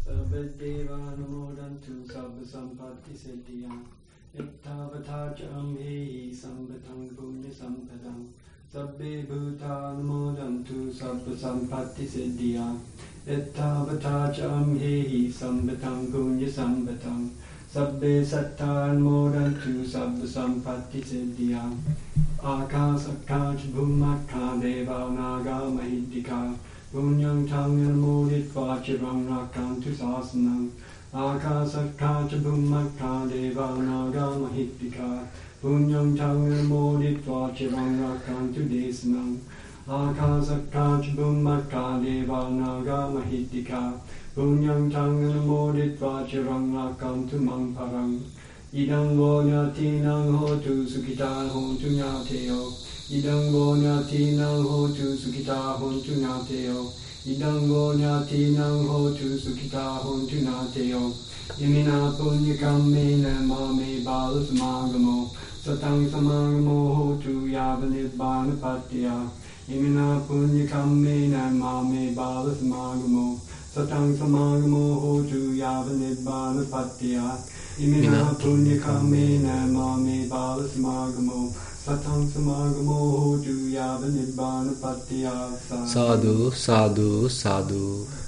Sabbadevanumodantu sabba sampatti siddhiyam Ettavataca amhehi sambatang punya sampadam Sabbe bhutanumodantu sabba sampatti siddhiyam Ettavataca amhehi sambatang punya sampadam Sabbe sattanumodantu sabba sampatti siddhiyam Akasakaj bhumaka deva naga mahidika Punyang tangan moditva chirang rakantu sasanam Akasakaj bhumaka deva naga mahidika Punyang tangan moditva chirang rakantu desanam Akasakaj bhumaka deva naga mahidika Punyang tangan moditva chirang rakantu mamparang Idang vo nyatinang hotu sukita hontu nyateo. Idang vo nyatinang hotu sukita hontu nyateo. Idang vo nyatinang hotu sukita hontu nyateo. Imina punya kammena mame bala samagamo. Satang samagamo hotu yavanibbana patya. Imina punya kammena mame bala samagamo. Satang samagamo hotu yavanibbana patya. Imina punya kamena mame bala samagamo satang samagamo hotu yava nibbana patya. Sadhu, sadhu, sadhu.